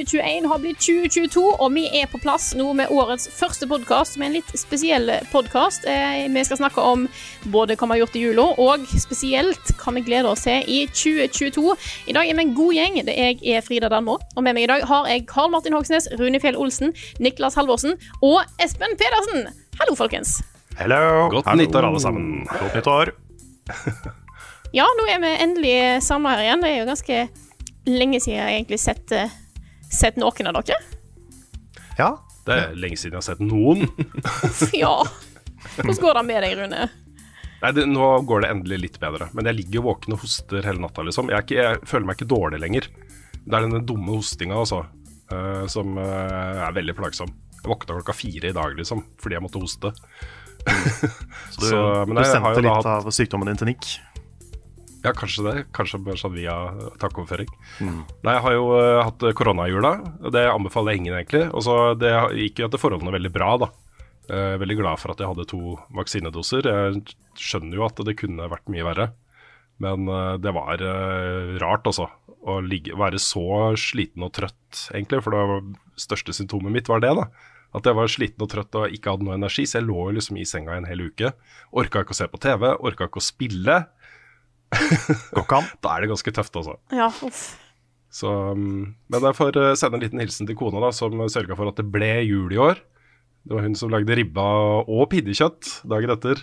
2021 har blitt 2022, og vi er på plass nå med årets første podcast, med en litt spesiell podcast. Vi skal snakke om både hva vi har gjort i jula, og spesielt hva vi gleder oss til i 2022. I dag er vi en god gjeng. Jeg er Frida Danmo, og med meg i dag har jeg Karl Martin Hogsnes, Rune Fjell Olsen, Niklas Halvorsen og Espen Pedersen. Hallo, folkens. Hello. Godt nyttår, alle sammen. Godt nyttår. Ja, nå er vi endelig sammen her igjen. Det er jo ganske lenge siden jeg egentlig sett noen av dere. Ja. Det er lenge siden jeg har sett noen. Ja. Hvordan går det med deg, Rune? Nei, nå går det endelig litt bedre. Men jeg ligger våken og hoster hele natta, liksom. Jeg føler meg ikke dårlig lenger. Det er denne dumme hostinga, altså, som er veldig plagsom. Jeg våkna 4:00 i dag, liksom, fordi jeg måtte hoste. Så du sendte litt av sykdommen din til Nick? Ja, kanskje det. Kanskje bare sånn via takkoverføring. Nei, jeg har jo hatt koronajula, og det anbefaler ingen egentlig. Og så det gikk jo etter forholdene veldig bra, da. Veldig glad for at jeg hadde 2 vaksinedoser. Jeg skjønner jo at det kunne vært mye verre. Men det var rart, altså. Å være så sliten og trøtt, egentlig. For det største symptomet mitt var det, da. At jeg var sliten og trøtt og ikke hadde noe energi. Så jeg lå jo liksom i senga en hel uke. Orka ikke å se på TV, orka ikke å spille. Da er det ganske tøft, altså. Ja, uff. Så, men jeg får sende en liten hilsen til kona, da, som sørget for at det ble jul i år. Det var hun som lagde ribba og pinnekjøtt dagen etter.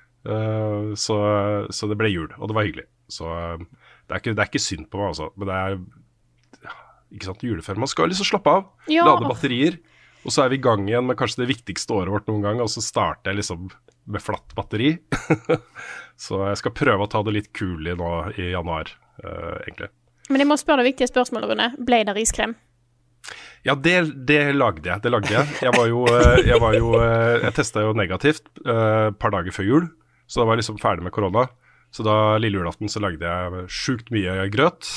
Så det ble jul, og det var hyggelig. Så det er ikke synd på meg, altså. Men det er ikke sant, juleferie. Man skal liksom slappe av, lade batterier. Og så er vi i gang igjen med kanskje det viktigste året vårt noen gang, og så starter jeg liksom med flatt batteri. Så jeg skal prøve å ta det litt kulig nå i januar, egentlig. Men jeg må spørre det viktige spørsmålet, Rune. Ble det riskrem? Ja, det lagde jeg. Jeg testet jo negativt et par dager før jul, så da var jeg liksom ferdig med korona. Så da lille julaften så lagde jeg sjukt mye grøt.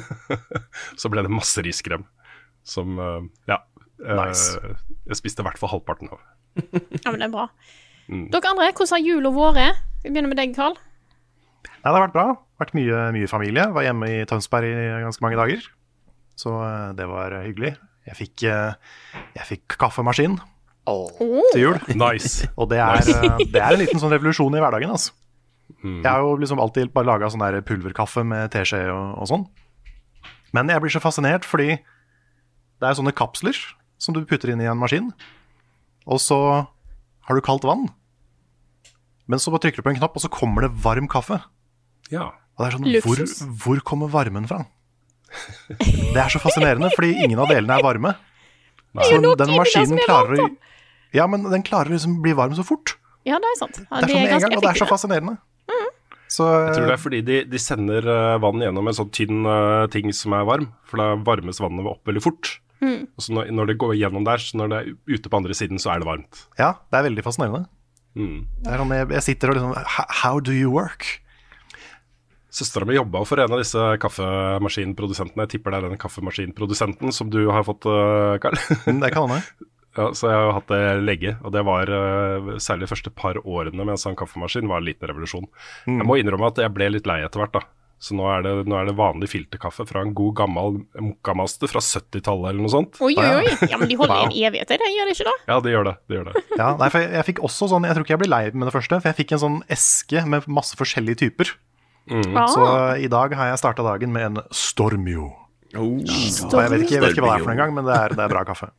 Så ble det masse riskrem, som, nice. Jeg spiste i hvert fall halvparten av. Ja, men det er bra. Dere andre, hvordan har jula vært? Vi begynner med deg, Karl. Nei, det har vært bra. Vært mye familie. Var hjemme i Tønsberg i ganske mange dager. Så det var hyggelig. Jeg fikk kaffemaskin til jul. Nice. Og det er en liten sånn revolusjon i hverdagen, altså. Jeg har jo liksom alltid bare laget sånn der pulverkaffe med teskje og sånn. Men jeg blir så fascinert, fordi det er sånne kapsler som du putter inn i en maskin, og så har du kaldt vann. Men så bare trykker du på en knapp, og så kommer det varm kaffe. Ja. Og det er sånn, hvor kommer varmen fra? Det er så fascinerende, fordi ingen av delene er varme. Så den maskinen klarer den klarer liksom å bli varm så fort. Ja, det er sant. Ja, det er sånn en gang, og det er så fascinerende. Så, jeg tror det er fordi de sender vann gjennom en sånn tynn ting som er varm, for da varmes vannet opp veldig fort. Og så når det går gjennom der, så når det er ute på andre siden, så er det varmt. Ja, det er veldig fascinerende. Det er sånn, jeg sitter og liksom, how do you work? Søstera mi jobba for en av disse kaffemaskinprodusentene. Jeg tipper det er den kaffemaskinprodusenten som du har fått, Karl. Det kan han. Ja, så jeg har hatt det lenge, og det var særlig de første par årene med en sånn kaffemaskin var en liten revolusjon. Jeg må innrømme at jeg ble litt lei etter hvert, da. Så nå er det vanlig filterkaffe fra en god gammel Mokkamaster fra 70-tallet eller noe sånt. Oi. Ja, men de holder i en evighet, det gjør de ikke da? Ja, det gjør det. Ja, nei, for jeg fikk også sånn, jeg tror ikke jeg ble lei med det første, for jeg fikk en sånn eske med masse forskjellige typer. Så i dag har jeg startet dagen med en Stormio. Og jeg vet ikke hva det er for en gang, men det er bra kaffe.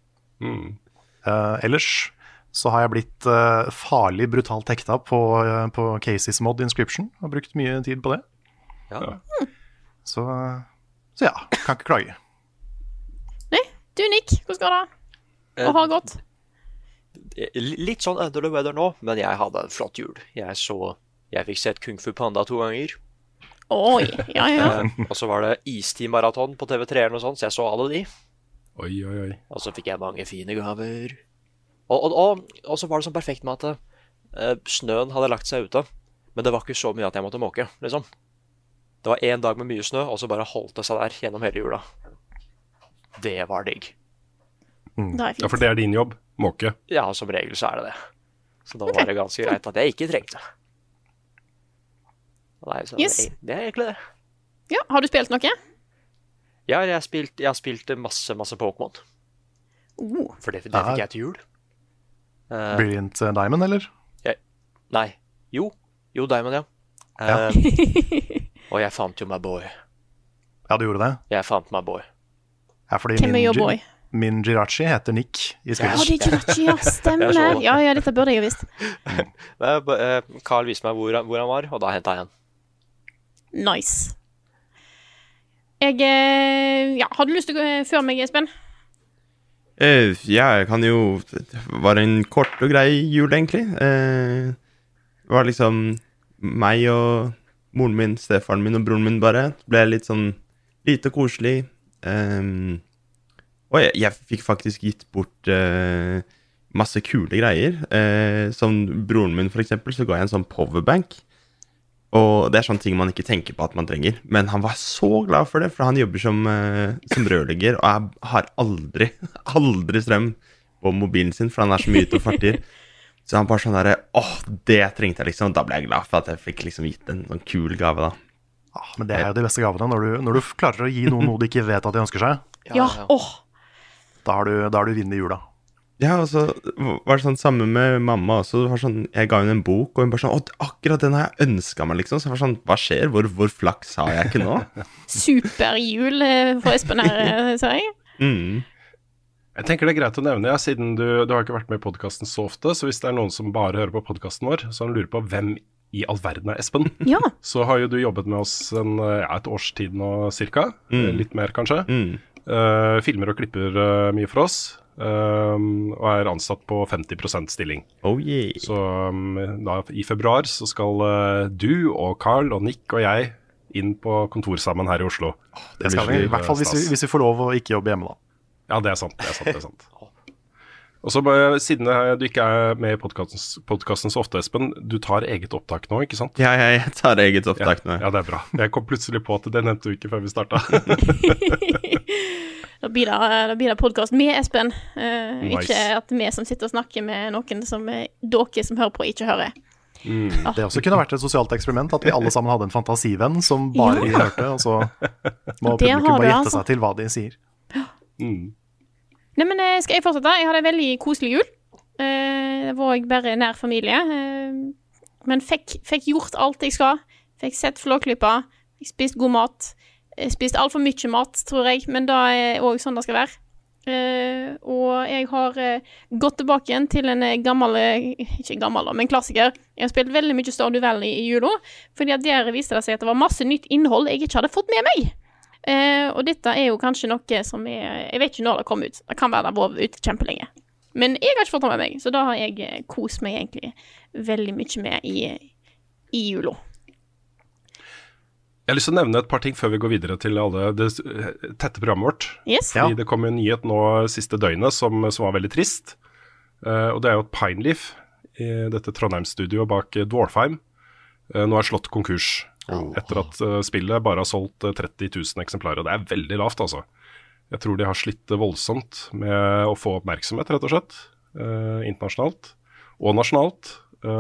Ellers så har jeg blitt farlig brutalt hekta på Casey's Mod Inscription. Har brukt mye tid på det. Ja. Så ja, kan ikke klage. Nei, du Nick, hvordan går det? Og har gått? Litt sånn under the weather nå, men jeg hadde en flott jul. Jeg fikk sett Kung Fu Panda 2 ganger. Oi, ja. Og så var det Istid-maraton på TV3 eller noe sånt, så jeg så alle de. Oi. Og så fikk jeg mange fine gaver. Og så var det sånn perfekt med at snøen hadde lagt seg ute, men det var ikke så mye at jeg måtte måke, liksom. Det var en dag med mye snø, og så bare holdt det seg der gjennom hele jula. Det var digg. Det er fint. Ja, for det er din jobb, måke. Ja, som regel så er det det. Så da var det ganske greit at jeg ikke trengte. Nei, så Yes. det er egentlig det. Ja, har du spilt noe? Ja, jeg har spilt masse Pokémon. For det fikk jeg til jul. Brilliant Diamond, eller? Nei. Jo, Diamond, ja. Og jeg fant jo my boy. Ja, du gjorde det? Jeg fant my boy. Ja, fordi Hvem er your boy? Min Jirachi heter Nick i spillet. Det er Jirachi, ja, stemmer. Ja, dette burde jeg jo visst. Carl viste meg hvor han var, og da hentet jeg han. Nice. Har du lyst til å gå før meg, Espen? Jeg kan jo. Det var en kort og grei jul, egentlig. Det var liksom meg og moren min, stefaren min og broren min bare. Det ble litt sånn lite og koselig. Og jeg fikk faktisk gitt bort masse kule greier. Som broren min, for eksempel, så ga jeg en sånn powerbank. Og det er sånne ting man ikke tenker på at man trenger. Men han var så glad for det, for han jobber som rørlegger, og jeg har aldri strøm på mobilen sin, for han er så mye ute og farter. Så han bare sånn der, det trengte jeg liksom. Da ble jeg glad for at jeg fikk liksom gitt en sånn kul gave da. Ja, men det er jo de beste gavene, når du klarer å gi noen noe de ikke vet at de ønsker seg. Ja. Da har du vunnet jula. Ja, og så var det sånn samme med mamma også. Det var sånn, jeg ga henne en bok, og hun bare sånn, akkurat den har jeg ønsket meg, liksom. Så jeg var sånn, hva skjer? Hvor flaks har jeg ikke nå? Superjul for Espen her, ser jeg. Jeg tenker det er greit å nevne, siden du har ikke vært med i podcasten så ofte, så hvis det er noen som bare hører på podcasten vår, så han lurer på hvem i all verden er Espen, så har jo du jobbet med oss et års tid nå cirka, litt mer kanskje. Filmer og klipper mye for oss, og er ansatt på 50% stilling. Oh yeah. Så da, i februar så skal du og Carl og Nick og jeg inn på kontor sammen her i Oslo. Det skal vi, i hvert fall hvis vi får lov å ikke jobbe hjemme da. Ja, det er sant. Og så siden du ikke er med i podcasten så ofte, Espen, du tar eget opptak nå, ikke sant? Ja, jeg tar eget opptak nå. Ja, det er bra. Jeg kom plutselig på at det nevnte du ikke før vi startet. Da blir det podcast med Espen. Nice. Ikke at vi som sitter og snakker med noen som dere som hører på ikke hører. Det også kunne vært et sosialt eksperiment, at vi alle sammen hadde en fantasivenn som bare vi hørte, og så må publikum bare gjette seg til hva de sier. Nei, men skal jeg fortsette? Jeg hadde en veldig koselig jul. Det var jeg bare nær familie. Men fikk gjort alt jeg skal. Fikk sett Flåklypa. Fikk spist god mat. Spist alt for mye mat, tror jeg, men da er også sånn det skal være. Og jeg har gått tilbake igjen til en ikke gammel, men klassiker. Jeg har spilt veldig mye Stardew Valley i jula, fordi at der viste det seg at det var masse nytt innhold jeg ikke hadde fått med meg. Og dette er jo kanskje noe som jeg vet ikke når det kom ut. Det kan være det var ute kjempelenge. Men jeg har ikke fått det med meg, så da har jeg kost meg egentlig veldig mye med i jula. Jeg har lyst til å nevne et par ting før vi går videre til det tette programmet vårt. Yes. Fordi det kom en nyhet nå siste døgnet som var veldig trist. Og det er jo at Pineleaf, i dette Trondheim-studioet bak Dwarfheim, nå er slått konkurs. Etter at spillet bare har solgt 30 000 eksemplarer. Det er veldig lavt, altså. Jeg tror de har slitt voldsomt med å få oppmerksomhet, rett og slett. Internasjonalt og nasjonalt.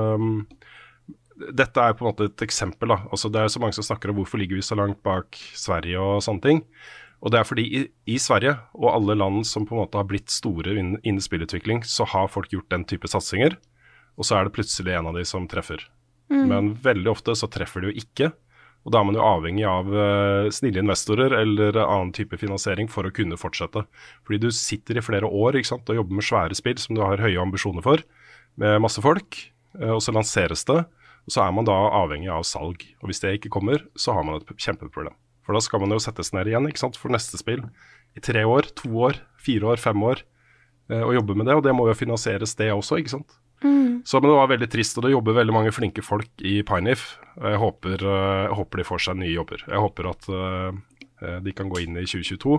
Dette er på en måte et eksempel da. Altså, det er så mange som snakker om hvorfor ligger vi så langt bak Sverige og sånne ting. Og det er fordi i Sverige og alle land som på en måte har blitt store innen spillutvikling, så har folk gjort den type satsinger, og så er det plutselig en av de som treffer. Men veldig ofte så treffer de jo ikke, og da er man jo avhengig av snille investorer eller annen type finansiering for å kunne fortsette. Fordi du sitter i flere år, ikke sant, og jobber med svære spill som du har høye ambisjoner for, med masse folk, og så lanseres det, og så er man da avhengig av salg. Og hvis det ikke kommer, så har man et kjempeproblem. For da skal man jo settes ned igjen, ikke sant, for neste spill i 3 år, 2 år, 4 år, 5 år, og jobbe med det, og det må jo finansieres det også, ikke sant? Så men det var veldig trist, og det jobber veldig mange flinke folk i Pineleaf. Jeg håper de får seg nye jobber. Jeg håper at de kan gå inn i 2022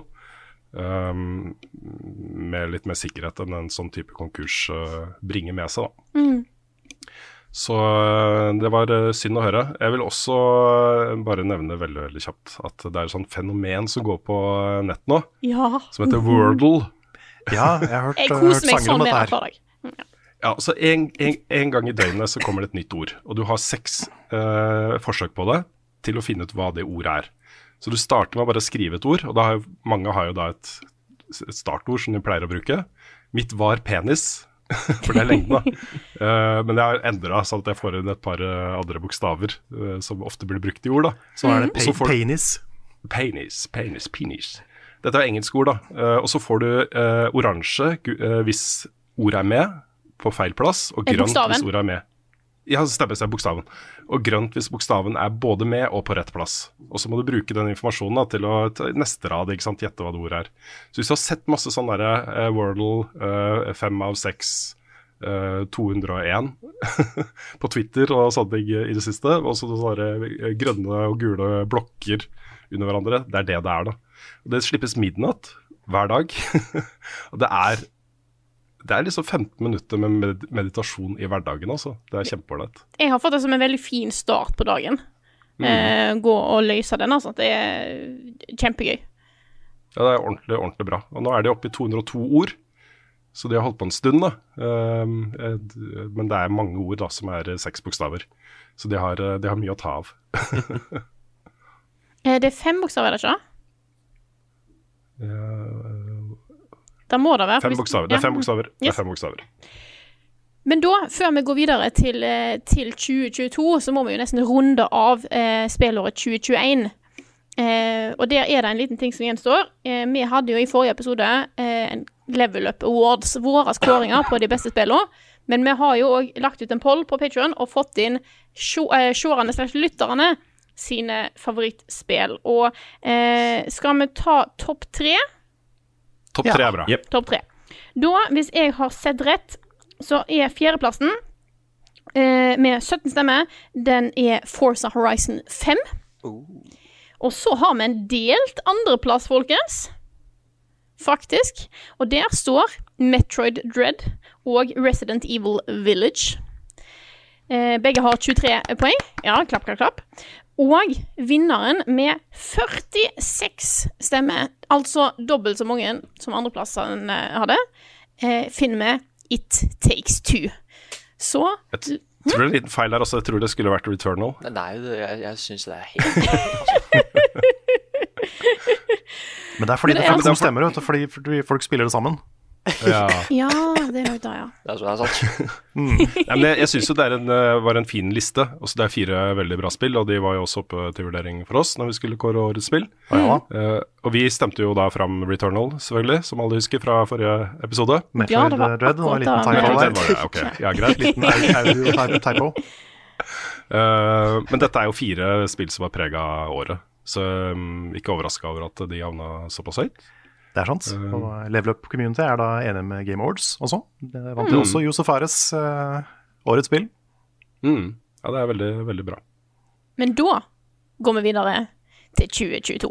med litt mer sikkerhet enn en sånn type konkurs bringer med seg da. Så det var synd å høre. Jeg vil også bare nevne veldig, veldig kjapt at det er et sånt fenomen som går på nett nå, som heter Wordle. Ja, jeg har hørt koser meg sangen sånn om med dette det for her. deg. Ja, så en gang i døgnet så kommer det et nytt ord, og du har 6 forsøk på det til å finne ut hva det ordet er. Så du starter med å bare skrive et ord, og mange har jo da et startord som de pleier å bruke. Mitt var penis, for det er lengden da. Men jeg har endret sånn at jeg får inn et par andre bokstaver som ofte blir brukt i ord da. Så er det penis. Penis. Dette er engelsk ord da. Og så får du oransje hvis ordet er med på feil plass, og grønt hvis ordet er med. Ja, stemmer seg bokstaven. Og grønt hvis bokstaven er både med og på rett plass. Og så må du bruke den informasjonen da, til å neste rad, ikke sant, gjette hva det ordet er. Så hvis du har sett masse sånn der Wordle 5 av 6 201 på Twitter og sånne ting i det siste, og så sånne grønne og gule blokker under hverandre, det er det da. Og det slippes midnatt hver dag. Og det er liksom 15 minutter med meditasjon i hverdagen, altså. Det er kjempeordentlig. Jeg har fått det som en veldig fin start på dagen. Gå og løse den, altså. Det er kjempegøy. Ja, det er ordentlig, ordentlig bra. Og nå er de oppe i 202 ord, så de har holdt på en stund da. Men det er mange ord da, som er 6 bokstaver. Så de har mye å ta av. Det er 5 bokstaver, er det ikke? Da må det være. 5 bokstaver. Det er 5 bokstaver. Yes. Det er 5 bokstaver. Men da, før vi går videre til 2022, så må vi jo nesten runde av spillåret 2021. Og der er det en liten ting som gjenstår. Vi hadde jo i forrige episode en Level Up Awards, våre skåringer på de beste spillene. Men vi har jo også lagt ut en poll på Patreon og fått inn seerne/lytterne sine favorittspill. Og skal vi ta topp 3? Topp 3 er bra. Yep. Topp 3. Da, hvis jeg har sett rett, så er fjerdeplassen med 17 stemmer, den er Forza Horizon 5. Og så har vi en delt andreplass, folkens. Faktisk. Og der står Metroid Dread og Resident Evil Village. Begge har 23 poeng. Ja, klapp. Og vinneren med 46 stemmer, altså dobbelt så mange som andreplassen hadde, finner vi It Takes Two. Så... Jeg tror det er en liten feil her også. Jeg tror det skulle vært Returnal. Nei, jeg synes det er helt... Men det er fordi det er 2 stemmer, vet du, fordi folk spiller det sammen. Ja. Ja, det er nok da, ja. Det er sant. Nei, men jeg synes jo det var en fin liste. Også det er 4 veldig bra spill, og de var jo også oppe til vurdering for oss når vi skulle kåre årets spill. Og vi stemte jo da fram Returnal, selvfølgelig, som alle husker fra forrige episode. Metroid Dread og en liten typo der. Okay. Ja, greit. Liten typo. Men dette er jo 4 spill som har preget året, så ikke overrasket over at de havna såpass høyt. Det er sant. Og Level Up Community er da enig med Game Awards også. Det vant jo også Josef Fares årets spill. Ja, det er veldig, veldig bra. Men da går vi videre til 2022.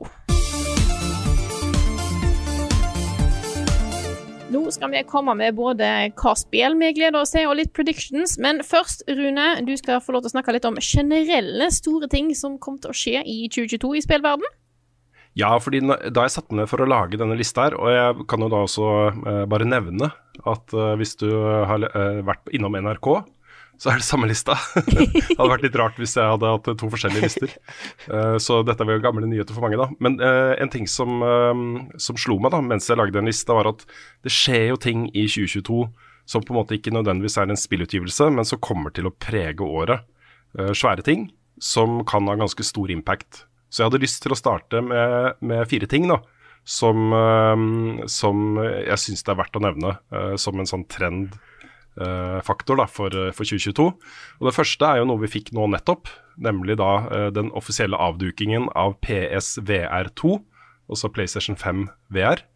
Nå skal vi komme med både hva spill vi gleder oss til og litt predictions, men først, Rune, du skal få lov til å snakke litt om generelle store ting som kommer til å skje i 2022 i spillverden. Ja, fordi da jeg satt meg ned for å lage denne lista her, og jeg kan jo da også bare nevne at hvis du har vært innom NRK, så er det samme lista. Det hadde vært litt rart hvis jeg hadde hatt 2 forskjellige lister. Så dette var jo gamle nyheter for mange da. Men en ting som slo meg da, mens jeg lagde en lista, var at det skjer jo ting i 2022 som på en måte ikke nødvendigvis er en spillutgivelse, men som kommer til å prege året. Svære ting som kan ha ganske stor impact. Så jeg hadde lyst til å starte med 4 ting da, som jeg synes det er verdt å nevne som en sånn trendfaktor da, for 2022. Og det første er jo noe vi fikk nå nettopp, nemlig da den offisielle avdukingen av PSVR2, altså PlayStation 5 VR.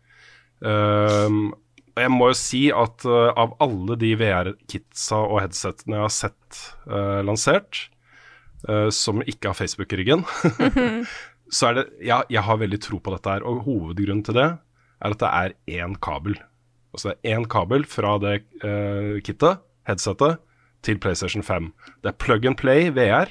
Jeg må jo si at av alle de VR-kitsa og headsetene jeg har sett lansert, som ikke har Facebook i ryggen, så er det, jeg har veldig tro på dette her, og hovedgrunnen til det er at det er 1 kabel. Altså det er 1 kabel fra det kittet, headsetet, til PlayStation 5. Det er plug and play VR,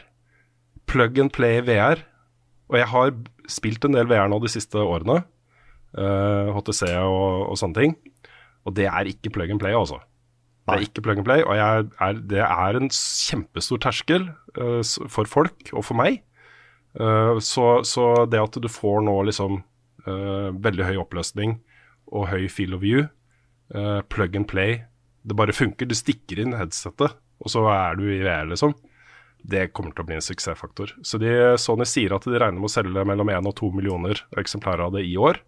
og jeg har spilt en del VR nå de siste årene, HTC og sånne ting, og det er ikke plug and play altså. Det er ikke plug and play, og det er en kjempestor terskel for folk og for meg Så det at du får nå liksom veldig høy oppløsning og høy field of view, plug and play, det bare funker, du stikker inn headsetet, og så du i VR liksom, det kommer til å bli en suksessfaktor. Så Sony sier at de regner med å selge mellom 1 og 2 millioner eksemplarer av det i år.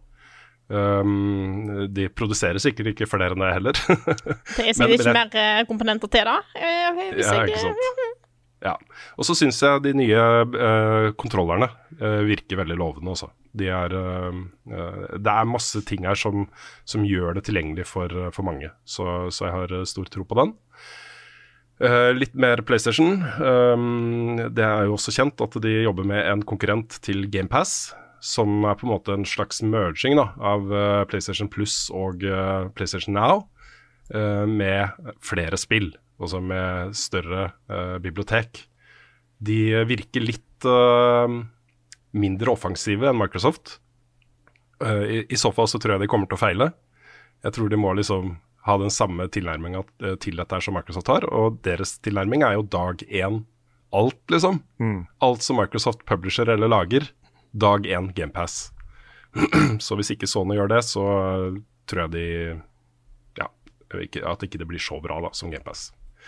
De produserer sikkert ikke flere enn det heller. Det er sikkert ikke mer komponenter til da. Ikke sant. Ja, og så synes jeg de nye kontrollerne virker veldig lovende også. Det masse ting her som gjør det tilgjengelig for mange, så jeg har stor tro på den. Litt mer PlayStation. Det jo også kjent at de jobber med en konkurrent til Game Pass, som på en måte en slags merging da, av PlayStation Plus og PlayStation Now, med flere spill, altså med større bibliotek. De virker litt mindre offensive enn Microsoft. I så fall så tror jeg de kommer til å feile. Jeg tror de må liksom ha den samme tilnærmingen til dette som Microsoft har, og deres tilnærming jo dag 1 alt liksom. Alt som Microsoft publisher eller lager, dag 1 Game Pass. Så hvis ikke Sony gjør det, så tror jeg at ikke det blir så bra da, som Game Pass.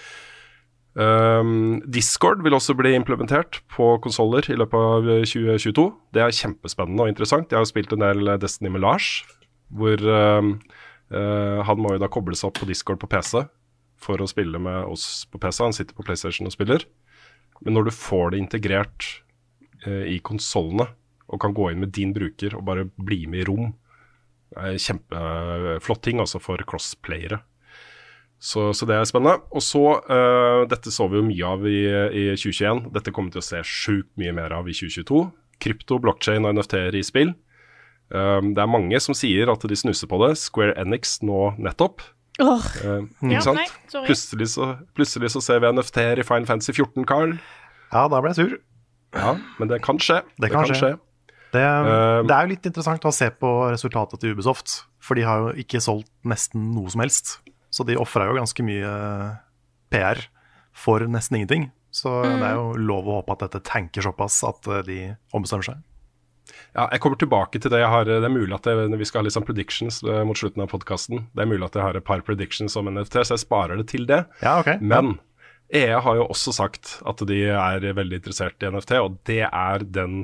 Discord vil også bli implementert på konsoler i løpet av 2022. Det kjempespennende og interessant. Jeg har spilt en del Destiny med Lars, hvor han må jo da koble seg opp på Discord på PC for å spille med oss på PC. Han sitter på PlayStation og spiller. Men når du får det integrert i konsolene, og kan gå inn med din bruker og bare bli med i rom, kjempeflott ting altså for crossplayere. Så det spennende. Og så, dette så vi jo mye av i 2021. Dette kommer til å se sjukt mye mer av i 2022. Krypto, blockchain og NFT-er i spill. Det mange som sier at de snuser på det. Square Enix nå nettopp. Ikke sant? Nei, plutselig så ser vi NFT-er i Final Fantasy 14, Carl. Ja, da ble jeg sur. Ja, men det kan skje. Det kan skje. Det jo litt interessant å se på resultatet til Ubisoft, for de har jo ikke solgt nesten noe som helst. Så de offrer jo ganske mye PR for nesten ingenting. Så det jo lov å håpe at dette tanker såpass at de ombestemmer seg. Ja, jeg kommer tilbake til det. Det mulig at vi skal ha litt sånn predictions mot slutten av podcasten. Det mulig at jeg har et par predictions om NFT, så jeg sparer det til det. Ja, ok. Men EA har jo også sagt at de veldig interessert i NFT, og det den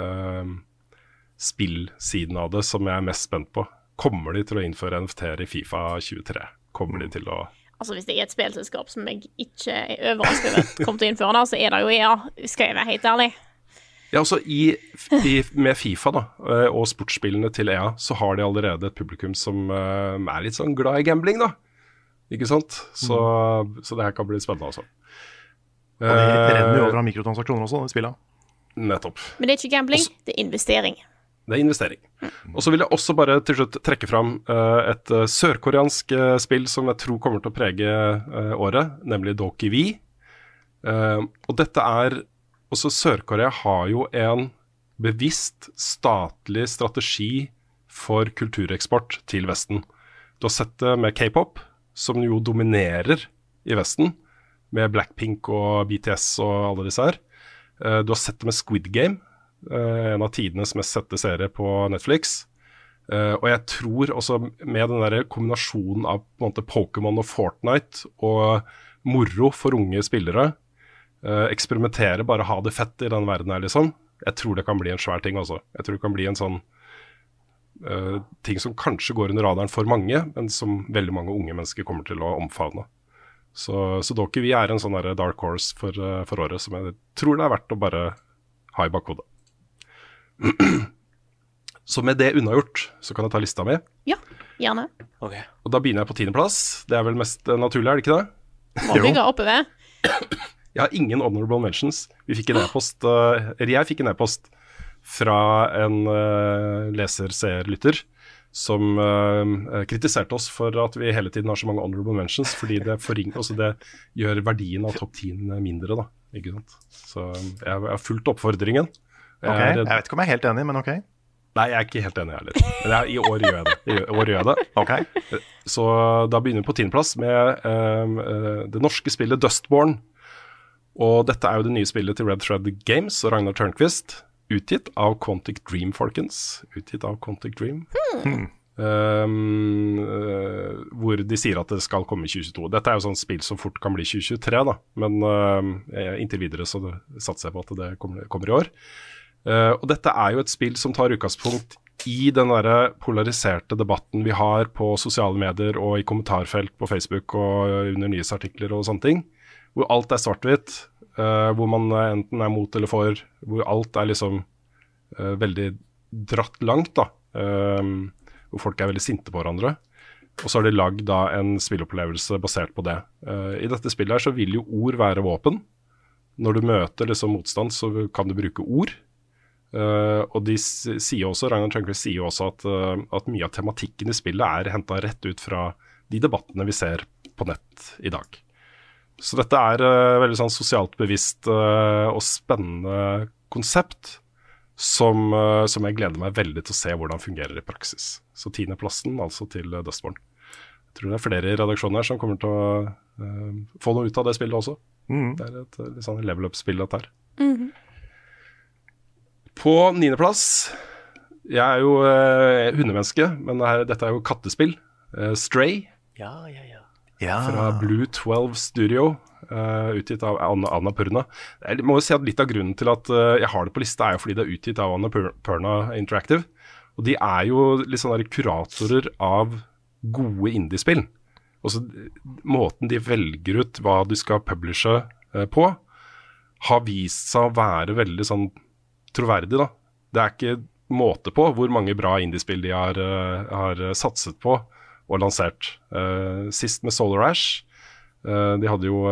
spillsiden av det som jeg mest spent på. Kommer de til å innføre NFT-er i FIFA 23? Kommer de til å... Altså hvis det et spillselskap som jeg ikke overrasket over at kommer til å innføre da, så det jo EA, skal jeg være helt ærlig. Ja, altså med FIFA da, og sportsspillene til EA, så har de allerede et publikum som litt sånn glad i gambling da. Ikke sant? Så det her kan bli spennende også. Og de renner jo over av mikrotransaksjoner også, de spillene. Nettopp. Men det ikke gambling, det investering. Det investering. Og så vil jeg også bare til slutt trekke fram et sørkoreansk spill som jeg tror kommer til å prege året, nemlig Dokki-V. Og dette også Sør-Korea har jo en bevisst statlig strategi for kultureksport til Vesten. Du har sett det med K-pop, som jo dominerer i Vesten, med Blackpink og BTS og alle disse her. Du har sett det med Squid Game, en av tidenes mest sette serie på Netflix. Og jeg tror også med den der kombinasjonen av på en måte Pokémon og Fortnite og moro for unge spillere, eksperimentere, bare ha det fett i den verden her liksom. Jeg tror det kan bli en svær ting også. Jeg tror det kan bli en sånn ting som kanskje går under radaren for mange, men som veldig mange unge mennesker kommer til å omfavne. Så Dokki-V en sånn der dark horse for året som jeg tror det verdt å bare ha i bakhodet. Så med det unnagjort, så kan jeg ta lista mi. Ja, gjerne. Okay. Og da begynner jeg på 10. plass. Det vel mest naturlig, det ikke det? Må bygge oppe ved. Jeg har ingen honorable mentions. Jeg fikk en e-post fra en leser, seer, lytter som kritiserte oss for at vi hele tiden har så mange honorable mentions, fordi det gjør verdien av topp 10 mindre da, ikke sant? Så jeg har fulgt oppfordringen. Jeg vet ikke om jeg helt enig, men ok. Nei, jeg ikke helt enig heller. Men i år gjør jeg det. Okay. Så da begynner vi på 10. plass med det norske spillet Dustborn. Og dette jo det nye spillet til Red Thread Games og Ragnar Tørnquist. utgitt av Quantic Dream, folkens. Utgitt av Quantic Dream. Hvor de sier at det skal komme i 2022. Dette er jo sånn spill som fort kan bli 2023, da. Men inntil videre så satser jeg på at det kommer i år. Og dette er jo et spill som tar utgangspunkt i den der polariserte debatten vi har på sosiale medier og i kommentarfelt på Facebook og under nyhetsartikler og sånne ting, hvor alt er svart-hvitt, hvor man enten er mot eller for, hvor alt er liksom veldig dratt langt, da, hvor folk er veldig sinte på hverandre. Og så har de lagd da en spillopplevelse basert på det. I dette spillet her så vil jo ord være våpen. Når du møter liksom motstand, så kan du bruke ord. Og de sier også, Ragnar Tørnquist sier også at mye av tematikken i spillet er hentet rett ut fra de debattene vi ser på nett i dag. Så dette er veldig sånn sosialt bevisst og spennende konsept som jeg gleder meg veldig til å se hvordan fungerer i praksis. Så 10. plassen altså til Dustborn. Jeg tror det er flere i redaksjonen her som kommer til å få noe ut av det spillet også. Det er et litt sånn level up-spill dette her. På 9. plass, jeg er jo hundemenneske, men dette er jo kattespill. Stray. Fra Blue 12 Studio, utgitt av Annapurna. Jeg må jo si at litt av grunnen til at jeg har det på lista er jo fordi det er utgitt av Annapurna Interactive. Og de er jo litt sånne kuratorer av gode indiespill. Også måten de velger ut hva du skal publishe på, har vist seg å være veldig sånn troverdig, da. Det er ikke måte på hvor mange bra indiespill de har satset på og lansert. Sist med Solar Ash. De hadde jo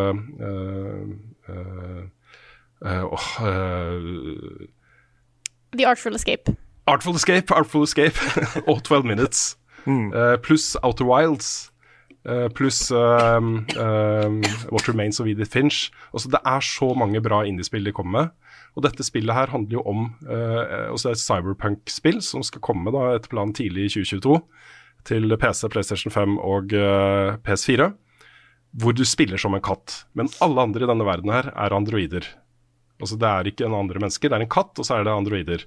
The Artful Escape. Artful Escape og 12 Minutes. Pluss Outer Wilds. Pluss What Remains of Edith Finch. Også det er så mange bra indiespill de kommer med. Og dette spillet her handler jo om også et cyberpunk-spill som skal komme da etter planen tidlig i 2022 til PC, PlayStation 5 og PS4, hvor du spiller som en katt. Men alle andre i denne verden her er androider. Altså det er ikke en andre mennesker, det er en katt, og så er det androider.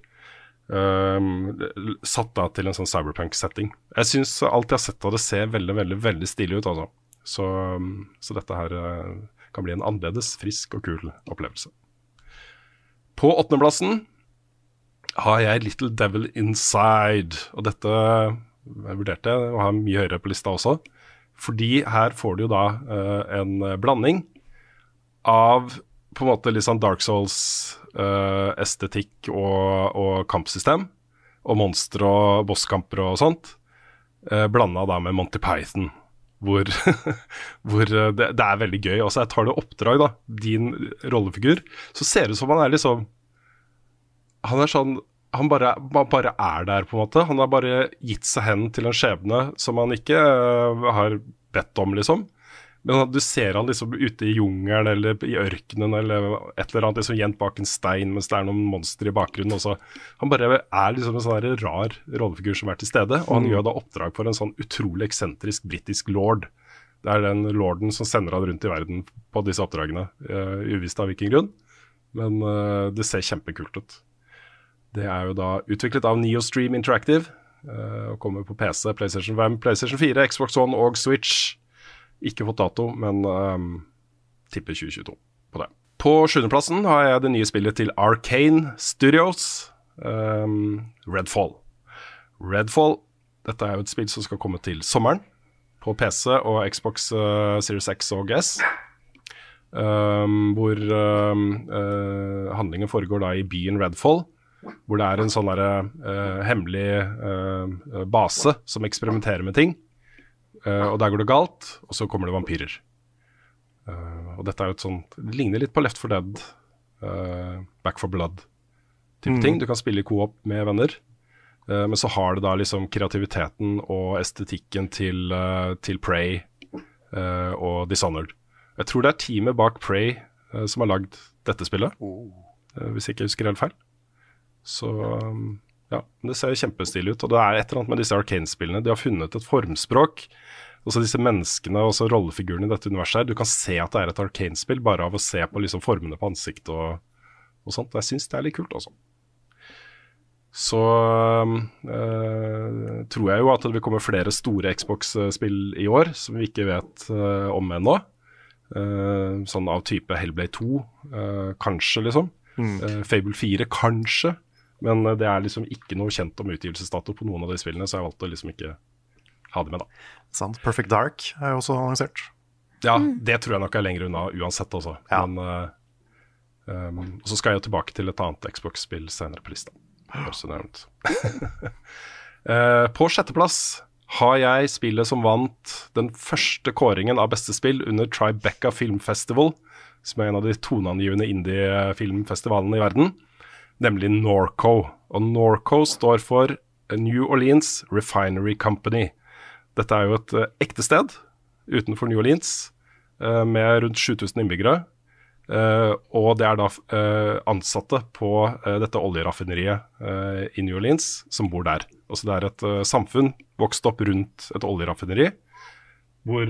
Satt da til en sånn cyberpunk-setting. Jeg synes alt jeg har sett av det ser veldig, veldig, veldig stilig ut, altså. Så dette her kan bli en annerledes, frisk og kul opplevelse. På 8. plassen har jeg Little Devil Inside, og dette jeg vurderte å ha mye høyere på lista også, fordi her får du jo da en blanding av på en måte litt sånn Dark Souls estetikk og kampsystem, og monstre og bosskamper og sånt, blandet da med Monty Python, hvor det er veldig gøy. Og så jeg tar det oppdrag da, din rollefigur, så ser det ut som han er liksom, han er sånn, han bare er der på en måte. Han har bare gitt seg hen til en skjebne som han ikke har bedt om, liksom. Men du ser han liksom ute i jungelen eller i ørkenen eller et eller annet liksom gjemt bak en stein mens det er noen monster i bakgrunnen. Også. Han bare er liksom en sånn rar rollefigur som er til stede, og han gjør da oppdrag for en sånn utrolig eksentrisk britisk lord. Det er den lorden som sender han rundt i verden på disse oppdragene, uvisst av hvilken grunn, men det ser kjempekult ut. Det er jo da utviklet av Neostream Interactive, og kommer på PC, PlayStation 5, PlayStation 4, Xbox One og Switch. Ikke fått dato, men tipper 2022 på det. På 7. plassen har jeg det nye spillet til Arcane Studios, Redfall. Redfall, dette er jo et spill som skal komme til sommeren, på PC og Xbox Series X og S, hvor handlingen foregår da i byen Redfall, hvor det er en sånn hemmelig base som eksperimenterer med ting. Og der går det galt, og så kommer det vampyrer. Og dette er jo et sånt, det ligner litt på Left 4 Dead, Back 4 Blood type ting. Du kan spille i co-op med venner, men så har det da liksom kreativiteten og estetikken til Prey og Dishonored. Jeg tror det er teamet bak Prey som har lagd dette spillet, hvis jeg ikke husker helt feil. Så ja, det ser kjempestilig ut, og det er et eller annet med disse Arcane-spillene. De har funnet et formspråk, og så disse menneskene og så rollefigurene i dette universet her. Du kan se at det er et Arcane-spill bare av å se på liksom formene på ansiktet og sånt. Jeg synes det er litt kult også. så tror jeg jo at det vil komme flere store Xbox-spill i år som vi ikke vet om ennå. Sånn av type Hellblade 2, kanskje liksom. Fable 4, kanskje. Men det er liksom ikke noe kjent om utgivelsesdato på noen av de spillene, så jeg valgte å liksom ikke ha det med, da. Sant. Perfect Dark er jo også annonsert. Ja, det tror jeg nok er lenger unna uansett også. Ja. Men så skal jeg jo tilbake til et annet Xbox-spill senere på lista. På 6. plass har jeg spillet som vant den første kåringen av beste spill under Tribeca Film Festival, som er en av de toneangivende indie-filmfestivalene i verden, nemlig Norco. Og Norco står for New Orleans Refinery Company. Dette er jo et ekte sted utenfor New Orleans, med rundt 7000 innbyggere. Og det er da ansatte på dette oljeraffineriet i New Orleans som bor der. Altså det er et samfunn vokst opp rundt et oljeraffineri, hvor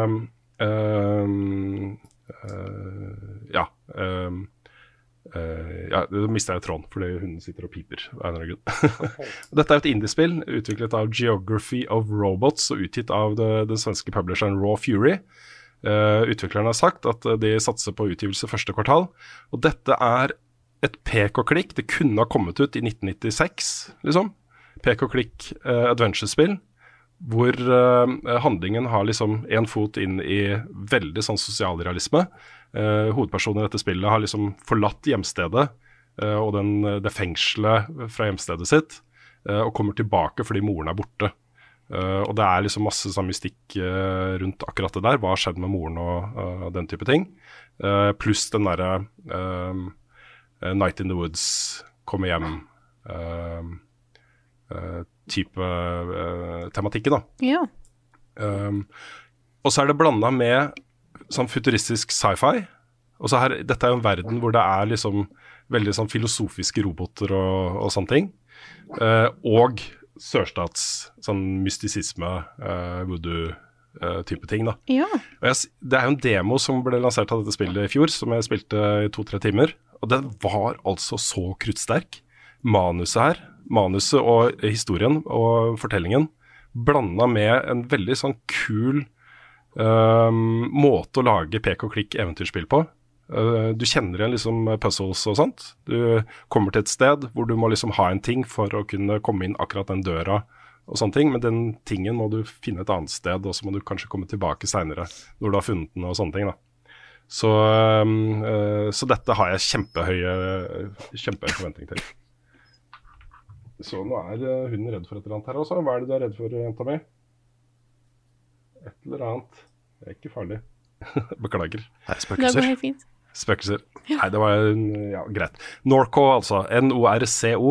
da mister jeg tråden fordi hunden sitter og piper. Dette er et indiespill utviklet av Geography of Robots og utgitt av den svenske publisheren Raw Fury. Utviklerne har sagt at de satser på utgivelse første kvartal, og dette er et pek-og-klikk. Det kunne ha kommet ut i 1996, liksom. Pek-og-klikk adventure-spill, hvor handlingen har liksom en fot inn i veldig sånn sosialrealisme. Hovedpersonen i dette spillet har liksom forlatt hjemstedet og det fengselet fra hjemstedet sitt, og kommer tilbake fordi moren er borte. Og det er liksom masse sånn mystikk rundt akkurat det der. Hva har skjedd med moren og den type ting. Pluss den derre Night in the Woods, komme hjem type tematikken, da. Ja. Og så er det blandet med sånn futuristisk sci-fi. Og så dette er jo en verden hvor det er liksom veldig sånn filosofiske roboter og sånne ting. Og sørstats, sånn mystisisme, voodoo-type ting, da. Ja. Og det er jo en demo som ble lansert av dette spillet i fjor, som jeg spilte i 2-3 timer, og den var altså så kruttsterk. Manuset og historien og fortellingen blandet med en veldig sånn kul måte å lage pek-og-klikk eventyrspill på. Du kjenner igjen liksom puzzles og sånt. Du kommer til et sted hvor du må liksom ha en ting for å kunne komme inn akkurat den døra og sånne ting, men den tingen må du finne et annet sted, og så må du kanskje komme tilbake senere når du har funnet den og sånne ting, da. Så dette har jeg kjempehøye forventning til. Så nå er hunden redd for et eller annet her også. Hva er det du er redd for, jenta mi? Et eller annet. Det er ikke farlig. Beklager. Nei, spøkelser. Det går helt fint. Spøkelser. Ja. Nei, det var greit. Norco, altså. Norco.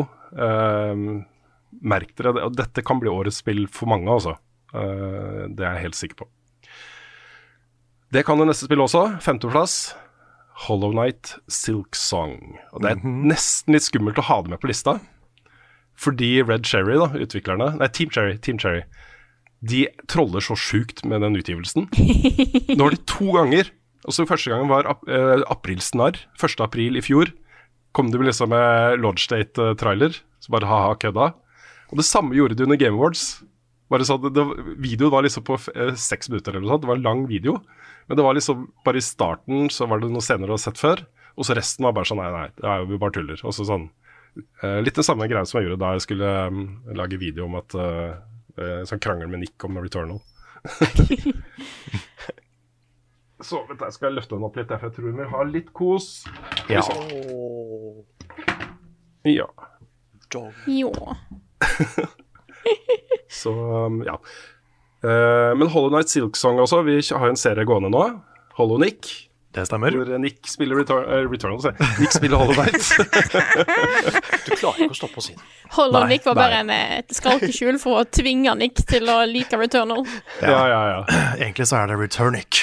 Merk dere det. Og dette kan bli årets spill for mange, altså. Det er jeg helt sikker på. Det kan det neste spillet også. 5. plass. Hollow Knight Silksong. Og det er nesten litt skummelt å ha det med på lista. Fordi Red Cherry, da, Team Cherry, de troller så sjukt med den utgivelsen. Nå har de 2 ganger. Også første gangen var aprilsnarr. 1. april i fjor kom de liksom med launch date-trailer. Så bare ha-ha, kødda. Og det samme gjorde de under Game Awards. Bare så videoen var liksom på 6 minutter eller noe sånt. Det var en lang video. Men det var liksom, bare i starten så var det noen scener du har sett før. Og så resten var bare sånn, nei, det er jo bare tuller. Og så sånn, litt den samme greia som jeg gjorde da jeg skulle lage video om at sånn krangel med Nick om Returnal. Så vet jeg, skal jeg løfte den opp litt, derfor jeg tror vi har litt kos. Ja. Ja. Jo. Så, ja. Men Hollow Knight Silksong også, vi har en serie gående nå. Hollow Nick. Det stemmer. Hvor Nick spiller Returnal. Nick spiller Hollow Knight. Du klarer ikke å stoppe å si det. Hollow Nick var bare et skalkeskjul for å tvinge Nick til å like Returnal. Ja. Egentlig så er det Returnic.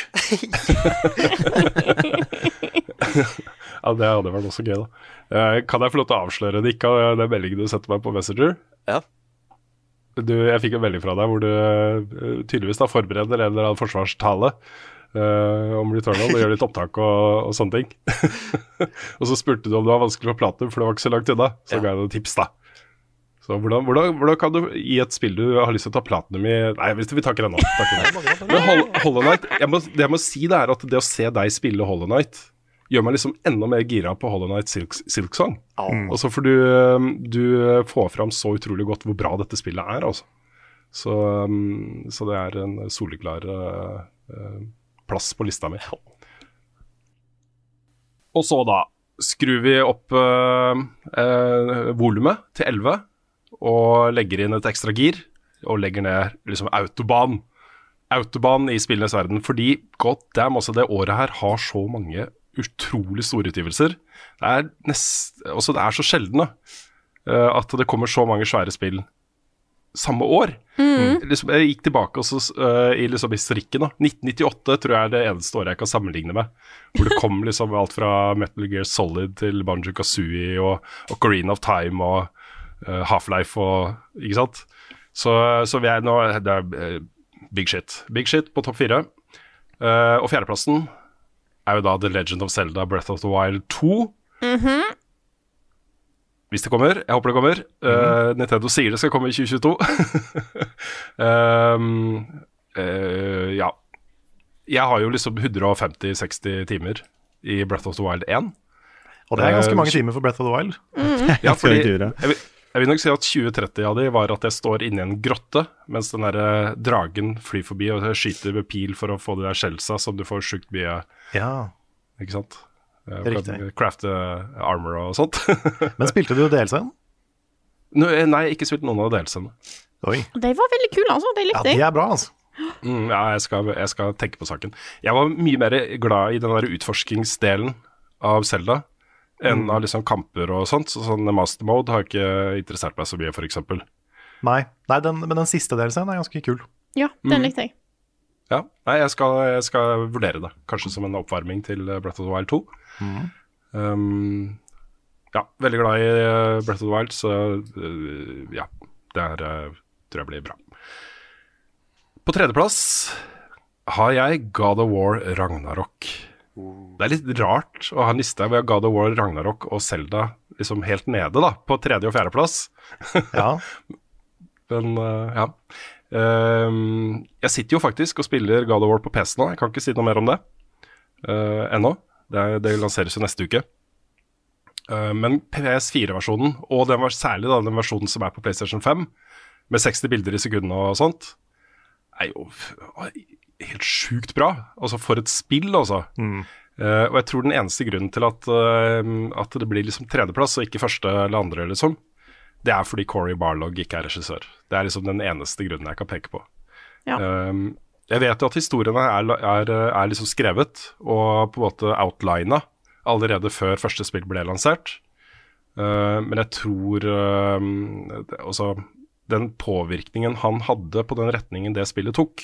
Ja, det hadde vært også gøy, da. Kan jeg få lov til å avsløre det ikke av den meldingen du setter meg på Messenger? Ja. Jeg fikk en melding fra deg hvor du tydeligvis da forbereder en eller annen forsvarstale om Returnal og gjør litt opptak og sånne ting. Og så spurte du om det var vanskelig å prate, for det var ikke så langt unna. Så ga jeg deg tips, da. Så hvordan kan du i et spill du har lyst til å ta platinum i? Nei, vi tar ikke den nå. Men Hollow Knight, det jeg må si det er at det å se deg spille Hollow Knight gjør meg liksom enda mer gira på Hollow Knight Silksong. Og så får du får fram så utrolig godt hvor bra dette spillet er, altså. Så det er en soleklar plass på lista mi. Og så da skrur vi opp volumet til 11 og legger inn et ekstra gir og legger ned liksom autobahn i spillenes verden, fordi goddamn, også det året her har så mange utrolig store utgivelser. Det er så sjeldne at det kommer så mange svære spill samme år. Liksom, jeg gikk tilbake også, i liksom historikken da. 1998 tror jeg er det eneste året jeg kan sammenligne med, hvor det kom liksom alt fra Metal Gear Solid til Banjo-Kazooie og Ocarina of Time og Half-Life og, ikke sant? Så vi er nå, det er big shit på topp 4. Og fjerdeplassen er jo da The Legend of Zelda Breath of the Wild 2. Hvis det kommer, jeg håper det kommer. Nintendo sier det skal komme i 2022. Ja. Jeg har jo liksom 150-60 timer i Breath of the Wild 1. Og det er ganske mange timer for Breath of the Wild. Ja, fordi jeg vil nok si at 2030 av de var at jeg står inne i en grotte, mens den der dragen flyr forbi og skyter med pil for å få de der skjellsa som du får sjukt mye. Ja. Ikke sant? Riktig. Crafte armor og sånt. Men spilte du DLC-en? Nei, ikke spilt noen av DLC-ene. Oi. De var veldig kule, altså. De likte jeg. Ja, de er bra, altså. Ja, jeg skal tenke på saken. Jeg var mye mer glad i den der utforskingsdelen av Zelda enn av liksom kamper og sånt. Så sånn master mode har ikke interessert meg så mye, for eksempel. Nei, men den siste DLC-en er ganske kul. Ja, den likte jeg. Ja, nei, jeg skal vurdere det. Kanskje som en oppvarming til Breath of the Wild 2. Ja, veldig glad i Breath of the Wild, så ja, det tror jeg blir bra. På tredjeplass har jeg God of War Ragnarok. Det er litt rart å ha en liste med God of War Ragnarok og Zelda liksom helt nede da, på tredje- og fjerdeplass. Ja. Men ja. Jeg sitter jo faktisk og spiller God of War på PC nå. Jeg kan ikke si noe mer om det ennå. Det lanseres jo neste uke. Men PS4-versjonen, og særlig da, den versjonen som er på PlayStation 5, med 60 bilder i sekunden og sånt, er jo helt sjukt bra. Altså for et spill, altså. Og jeg tror den eneste grunnen til at det blir liksom tredjeplass og ikke første eller andre, liksom, det er fordi Cory Barlog ikke er regissør. Det er liksom den eneste grunnen jeg kan peke på. Ja. Jeg vet jo at historiene er liksom skrevet og på en måte outlinet allerede før første spill ble lansert. Men jeg tror også den påvirkningen han hadde på den retningen det spillet tok,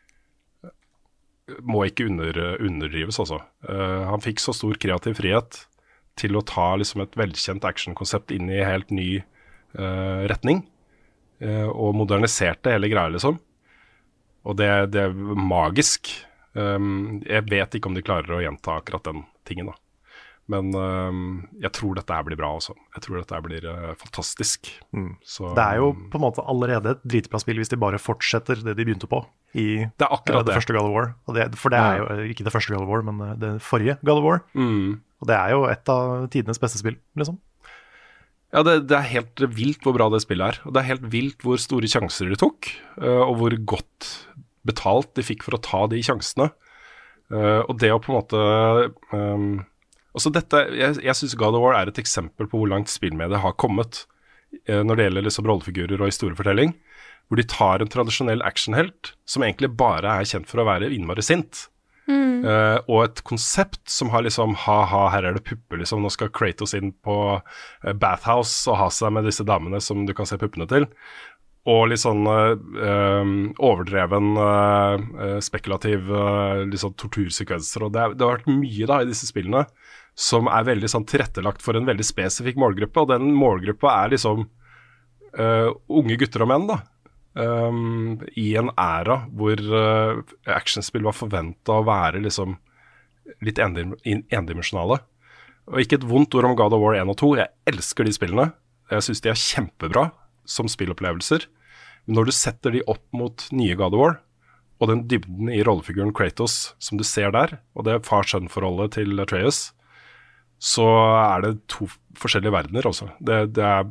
må ikke underdrives også. Han fikk så stor kreativ frihet til å ta liksom et velkjent actionkonsept inn i helt ny retning, og moderniserte hele greia liksom. Og det er magisk. Jeg vet ikke om de klarer å gjenta akkurat den tingen da. Men jeg tror dette her blir bra også. Jeg tror dette her blir fantastisk. Så, det er jo på en måte allerede et dritbra spill hvis de bare fortsetter det de begynte på i det første God of War. For det er jo ikke det første God of War, men det forrige God of War. Og det er jo et av tidenes beste spill, liksom. Ja, det er helt vilt hvor bra det spillet er. Og det er helt vilt hvor store sjanser de tok, og hvor godt betalt de fikk for å ta de sjansene. Og det å på en måte også dette, jeg synes God of War er et eksempel på hvor langt spillmediet har kommet når det gjelder liksom rollefigurer og historiefortelling, hvor de tar en tradisjonell actionhelt som egentlig bare er kjent for å være innmari sint, og et konsept som har liksom her er det pupper liksom, nå skal Kratos inn på bathhouse og ha seg med disse damene som du kan se puppene til, og litt sånn overdreven spekulativ liksom tortursekvenser, og det har vært mye da i disse spillene som er veldig sånn tilrettelagt for en veldig spesifikk målgruppe, og den målgruppa er liksom unge gutter og menn da, i en æra hvor actionspill var forventet å være liksom litt endimensjonale. Og ikke et vondt ord om God of War 1 og 2, jeg elsker de spillene, jeg synes de er kjempebra, som spillopplevelser. Men når du setter de opp mot nye God of War, og den dybden i rollefiguren Kratos som du ser der, og det far-sønn-forholdet til Atreus, så er det to forskjellige verdener også. Det er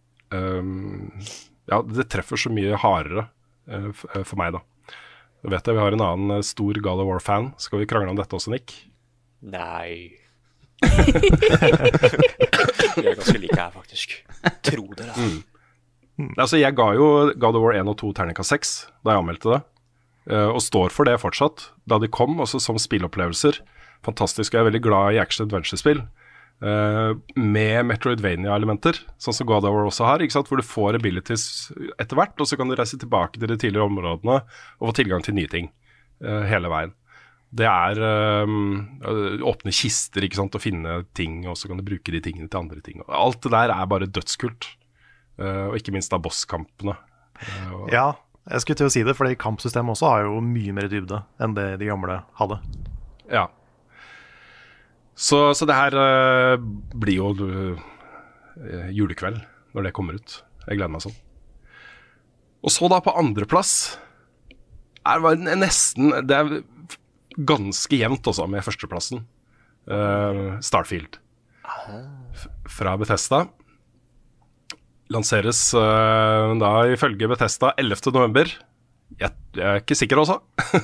det treffer så mye hardere for meg da. Jeg vet vi har en annen stor God of War-fan. Skal vi krangle om dette også, Nick? Nei. Jeg er ganske like her, faktisk. Tro det da. Altså, jeg ga jo God of War 1 og 2 terningkast 6 da jeg anmeldte det, og står for det fortsatt. Da de kom, også som spillopplevelser, fantastisk. Jeg er veldig glad i action-adventure-spill, med Metroidvania-elementer, sånn som God of War også har, ikke sant? Hvor du får abilities etter hvert, og så kan du reise tilbake til de tidligere områdene og få tilgang til nye ting hele veien. Det er åpne kister, ikke sant, og finne ting, og så kan du bruke de tingene til andre ting. Alt det der er bare dødskult, og ikke minst da bosskampene. Ja, jeg skulle til å si det, fordi kampsystemet også har jo mye mer dybde enn det de gamle hadde. Ja. Så det her blir jo julekveld når det kommer ut. Jeg gleder meg sånn. Og så da på andreplass det er ganske jevnt også med førsteplassen. Starfield. Fra Bethesda. Lanseres da ifølge Bethesda 11. november. Jeg er ikke sikker også.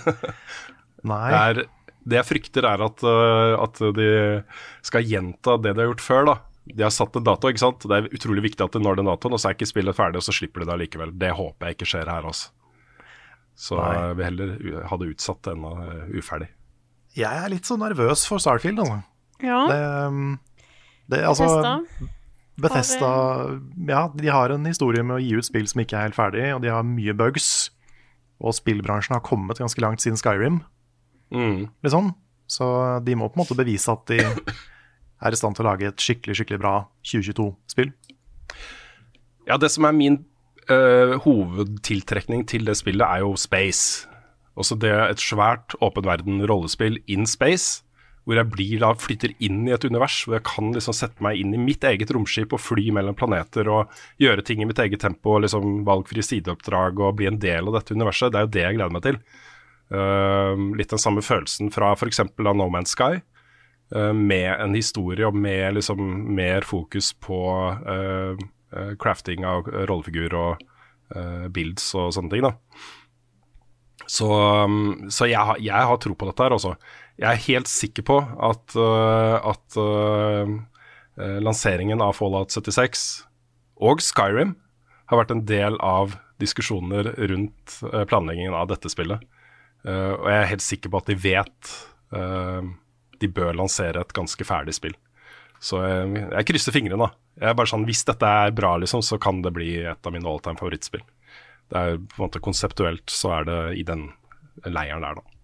Nei. Det jeg frykter er at de skal gjenta det de har gjort før da. De har satt en dato, ikke sant? Det er utrolig viktig at de når den datoen, og så er ikke spillet ferdig, og så slipper de det likevel. Det håper jeg ikke skjer her også. Så vi heller hadde utsatt ennå uferdig. Jeg er litt så nervøs for Starfield, altså. Ja. Altså, Bethesda, ja, de har en historie med å gi ut spill som ikke er helt ferdig, og de har mye bugs, og spillbransjen har kommet ganske langt siden Skyrim. Liksom. Så de må på en måte bevise at de er i stand til å lage et skikkelig, skikkelig bra 2022-spill. Ja, det som er min hovedtiltrekning til det spillet er jo space. Også det er et svært åpen verden rollespill in space, hvor jeg flytter inn i et univers, hvor jeg kan liksom sette meg inn i mitt eget romskip og fly mellom planeter og gjøre ting i mitt eget tempo, og liksom valgfri sideoppdrag og bli en del av dette universet. Det er jo det jeg gleder meg til. Litt den samme følelsen fra for eksempel No Man's Sky, med en historie og med liksom mer fokus på crafting av rollefigur og builds og sånne ting da. Så jeg har tro på dette her også. Jeg er helt sikker på at lanseringen av Fallout 76 og Skyrim har vært en del av diskusjoner rundt planleggingen av dette spillet. Og jeg er helt sikker på at de vet de bør lansere et ganske ferdig spill. Så jeg krysser fingrene da. Jeg er bare sånn, hvis dette er bra liksom, så kan det bli et av mine all-time favorittspill. Det er på en måte konseptuelt, så er det i den leiren der da.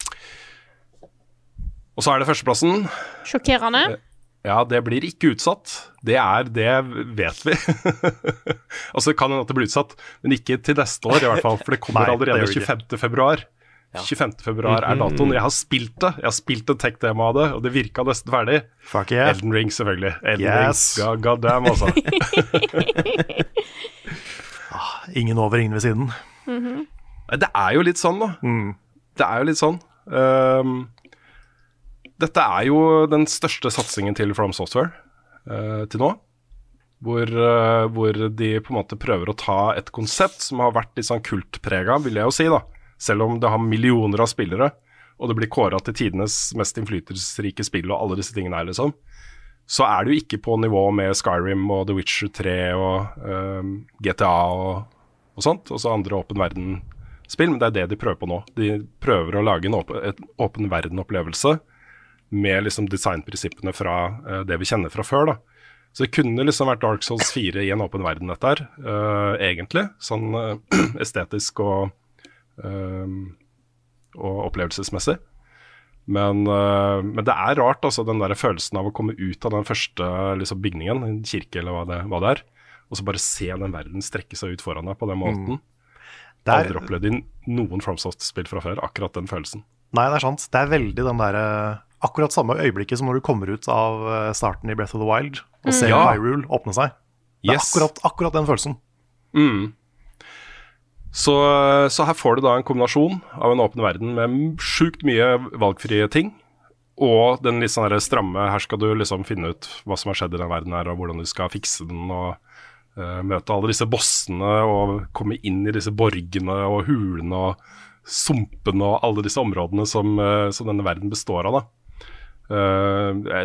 Og så er det førsteplassen. Sjokkerende. Ja, det blir ikke utsatt. Det vet vi. Altså det kan hende at det blir utsatt, men ikke til neste år i hvert fall, for det kommer allerede 25. februar. Ja. 25. februar er datoen. Jeg har spilt det. Jeg har spilt en tech-demo av det, og det virket nesten ferdig. Fuck yeah. Elden Ring, selvfølgelig. Elden Ring. God damn, altså. Ingen over, ingen ved siden. Det er jo litt sånn, da. Det er jo litt sånn. Dette er jo den største satsingen til From Software til nå. Hvor de på en måte prøver å ta et konsept som har vært litt sånn kultpreget, vil jeg jo si da. Selv om det har millioner av spillere, og det blir kåret til tidenes mest innflytelsesrike spill og alle disse tingene her, liksom, så er det jo ikke på nivå med Skyrim og The Witcher 3 og GTA og sånt, og så andre åpen verden-spill, men det er det de prøver på nå. De prøver å lage et åpen verden-opplevelse med liksom designprinsippene fra det vi kjenner fra før da. Så det kunne liksom vært Dark Souls 4 i en åpen verden dette her, egentlig, sånn estetisk og opplevelsesmessig. Men det er rart, altså, den der følelsen av å komme ut av den første liksom, bygningen, en kirke eller hva det er, og så bare se den verden strekke seg ut foran deg på den måten. Aldri opplevd i noen FromSoft-spill fra før, akkurat den følelsen. Nei, det er sant. Det er veldig den der akkurat samme øyeblikket som når du kommer ut av starten i Breath of the Wild og ser Hyrule åpne seg. Det er akkurat den følelsen. Så her får du da en kombinasjon av en åpen verden med sjukt mye valgfrie ting, og den litt sånn stramme, her skal du liksom finne ut hva som har skjedd i den verden her, og hvordan du skal fikse den, og møte alle disse bossene, og komme inn i disse borgene og hulene og sumpene og alle disse områdene som denne verden består av, da.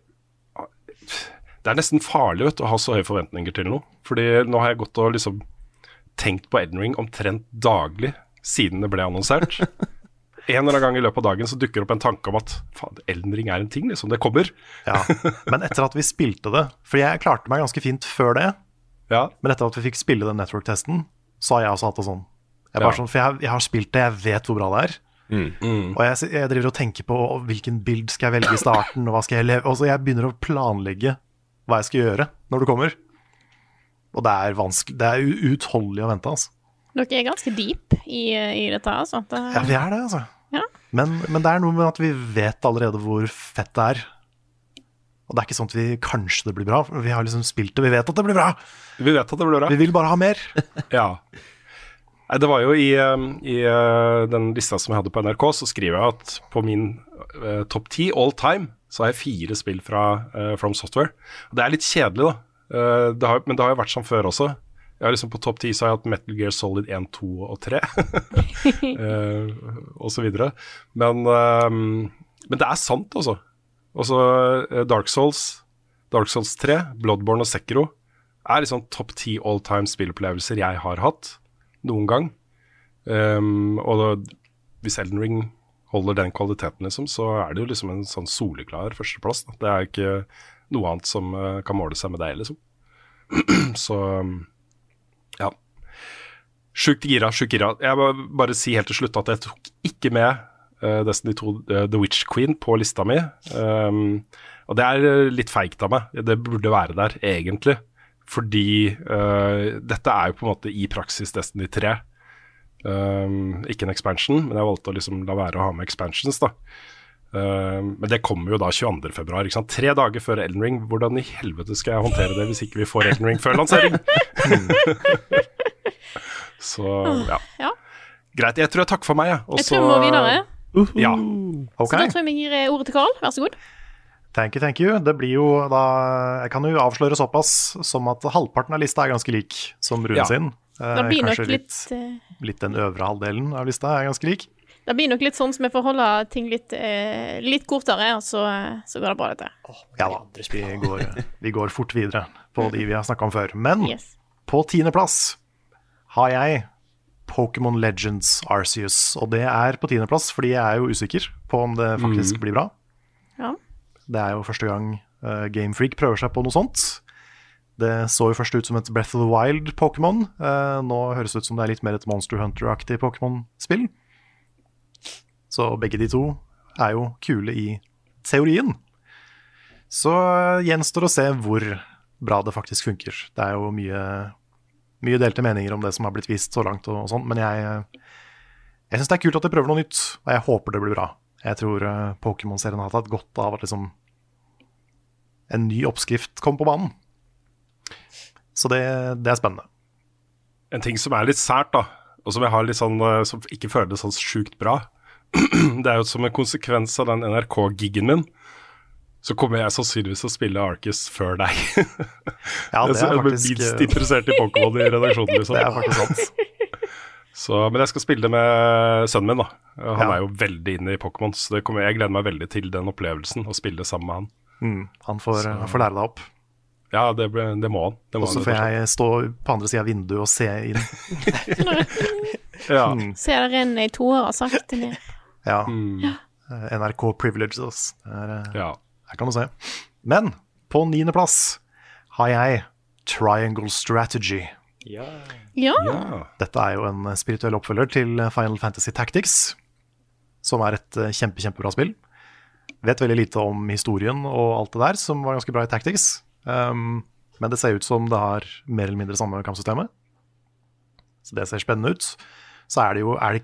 Det nesten farlig å ha så høye forventninger til noe, fordi nå har jeg gått og liksom tenkt på Elden Ring omtrent daglig siden det ble annonsert. En eller annen gang i løpet av dagen så dukker opp en tanke om at faen, Elden Ring en ting, liksom, det kommer. Ja, men etter at vi spilte det, for jeg klarte meg ganske fint før det, men etter at vi fikk spille den network-testen, så har jeg også hatt det sånn. For jeg har spilt det, jeg vet hvor bra det er. Og jeg driver og tenker på hvilken bild skal jeg velge i starten, og hva skal jeg leve, og så jeg begynner å planlegge hva jeg skal gjøre når det kommer. Og det er vanskelig, det er uutholdelig å vente, altså. Dere er ganske deep i dette, altså. Ja, vi er det, altså. Ja. Men det er noe med at vi vet allerede hvor fett det er. Og det er ikke sånn at vi kanskje det blir bra. Vi har liksom spilt det, vi vet at det blir bra. Vi vet at det blir bra. Vi vil bare ha mer. Ja. Det var jo i den lista som jeg hadde på NRK, så skriver jeg at på min topp 10 all time, så har jeg 4 spill fra From Software. Og det er litt kjedelig, da. Men det har jo vært sånn før også. Jeg har liksom på topp 10 så har jeg hatt Metal Gear Solid 1, 2 og 3 og så videre, men det er sant, altså. Også Dark Souls 3, Bloodborne og Sekiro er liksom topp 10 all time spillopplevelser jeg har hatt noen gang, og hvis Elden Ring holder den kvaliteten liksom, så er det jo liksom en sånn soleklar førsteplass, da. Det er ikke noe annet som kan måle seg med deg liksom. Så ja, sjukt gira. Jeg må bare si helt til slutt at jeg tok ikke med Destiny 2 The Witch Queen på lista mi, og det er litt feigt av meg. Det burde være der egentlig, fordi dette er jo på en måte i praksis Destiny 3, ikke en expansion, men jeg valgte å liksom la være å ha med expansions da. Men det kommer jo da 22. februar, ikke sant? 3 dager før Elden Ring. Hvordan i helvete skal jeg håndtere det hvis ikke vi får Elden Ring før lansering? Så ja. Greit, jeg tror jeg takker for meg, jeg tror vi må videre. Ja. Okay. Så da tror jeg vi gir ordet til Carl, vær så god. Thank you. Det blir jo da, jeg kan jo avsløre såpass som at halvparten av lista er ganske lik som Rune sin. Det blir nok litt den øvre halvdelen av lista er ganske lik. Det blir nok litt sånn som vi får holde ting litt kortere, og så går det bra dette. Ja da, vi går fort videre på de vi har snakket om før. Men på 10. plass har jeg Pokémon Legends Arceus, og det er på 10. plass fordi jeg er jo usikker på om det faktisk blir bra. Ja. Det er jo første gang Game Freak prøver seg på noe sånt. Det så jo først ut som et Breath of the Wild Pokémon. Nå høres det ut som det er litt mer et Monster Hunter-aktig Pokémon-spill. Så begge de to er jo kule i teorien. Så gjenstår å se hvor bra det faktisk funker. Det er jo mye delte meninger om det som har blitt vist så langt og sånn, men jeg synes det er kult at de prøver noe nytt, og jeg håper det blir bra. Jeg tror Pokémon-serien har tatt godt av at liksom en ny oppskrift kom på banen. Så det er spennende. En ting som er litt sært da, og som jeg har litt sånn, som ikke føles sånn sjukt bra, det er jo som en konsekvens av den NRK-giggen min, så kommer jeg sannsynligvis til å spille Arceus før deg. Ja, det er faktisk... Jeg er minst interessert i Pokémon i redaksjonen, liksom. Det er faktisk sant. Så, men jeg skal spille det med sønnen min da. Han er jo veldig inne i Pokémon, så jeg gleder meg veldig til den opplevelsen, å spille sammen med han. Han får lære deg opp. Ja, det må han. Og så får jeg stå på andre siden av vinduet og se inn. Ja. Se der renne i toer sakte ned. Ja. NRK privileges. Ja. Her kan du se. Men på 9. plass har jeg Triangle Strategy. Ja. Dette er jo en spirituell oppfølger til Final Fantasy Tactics, som er et kjempebra spill. Vet veldig lite om historien og alt det der, som var ganske bra i Tactics. Men det ser ut som det har mer eller mindre samme kampsystemet. Så det ser spennende ut. Så er det jo, er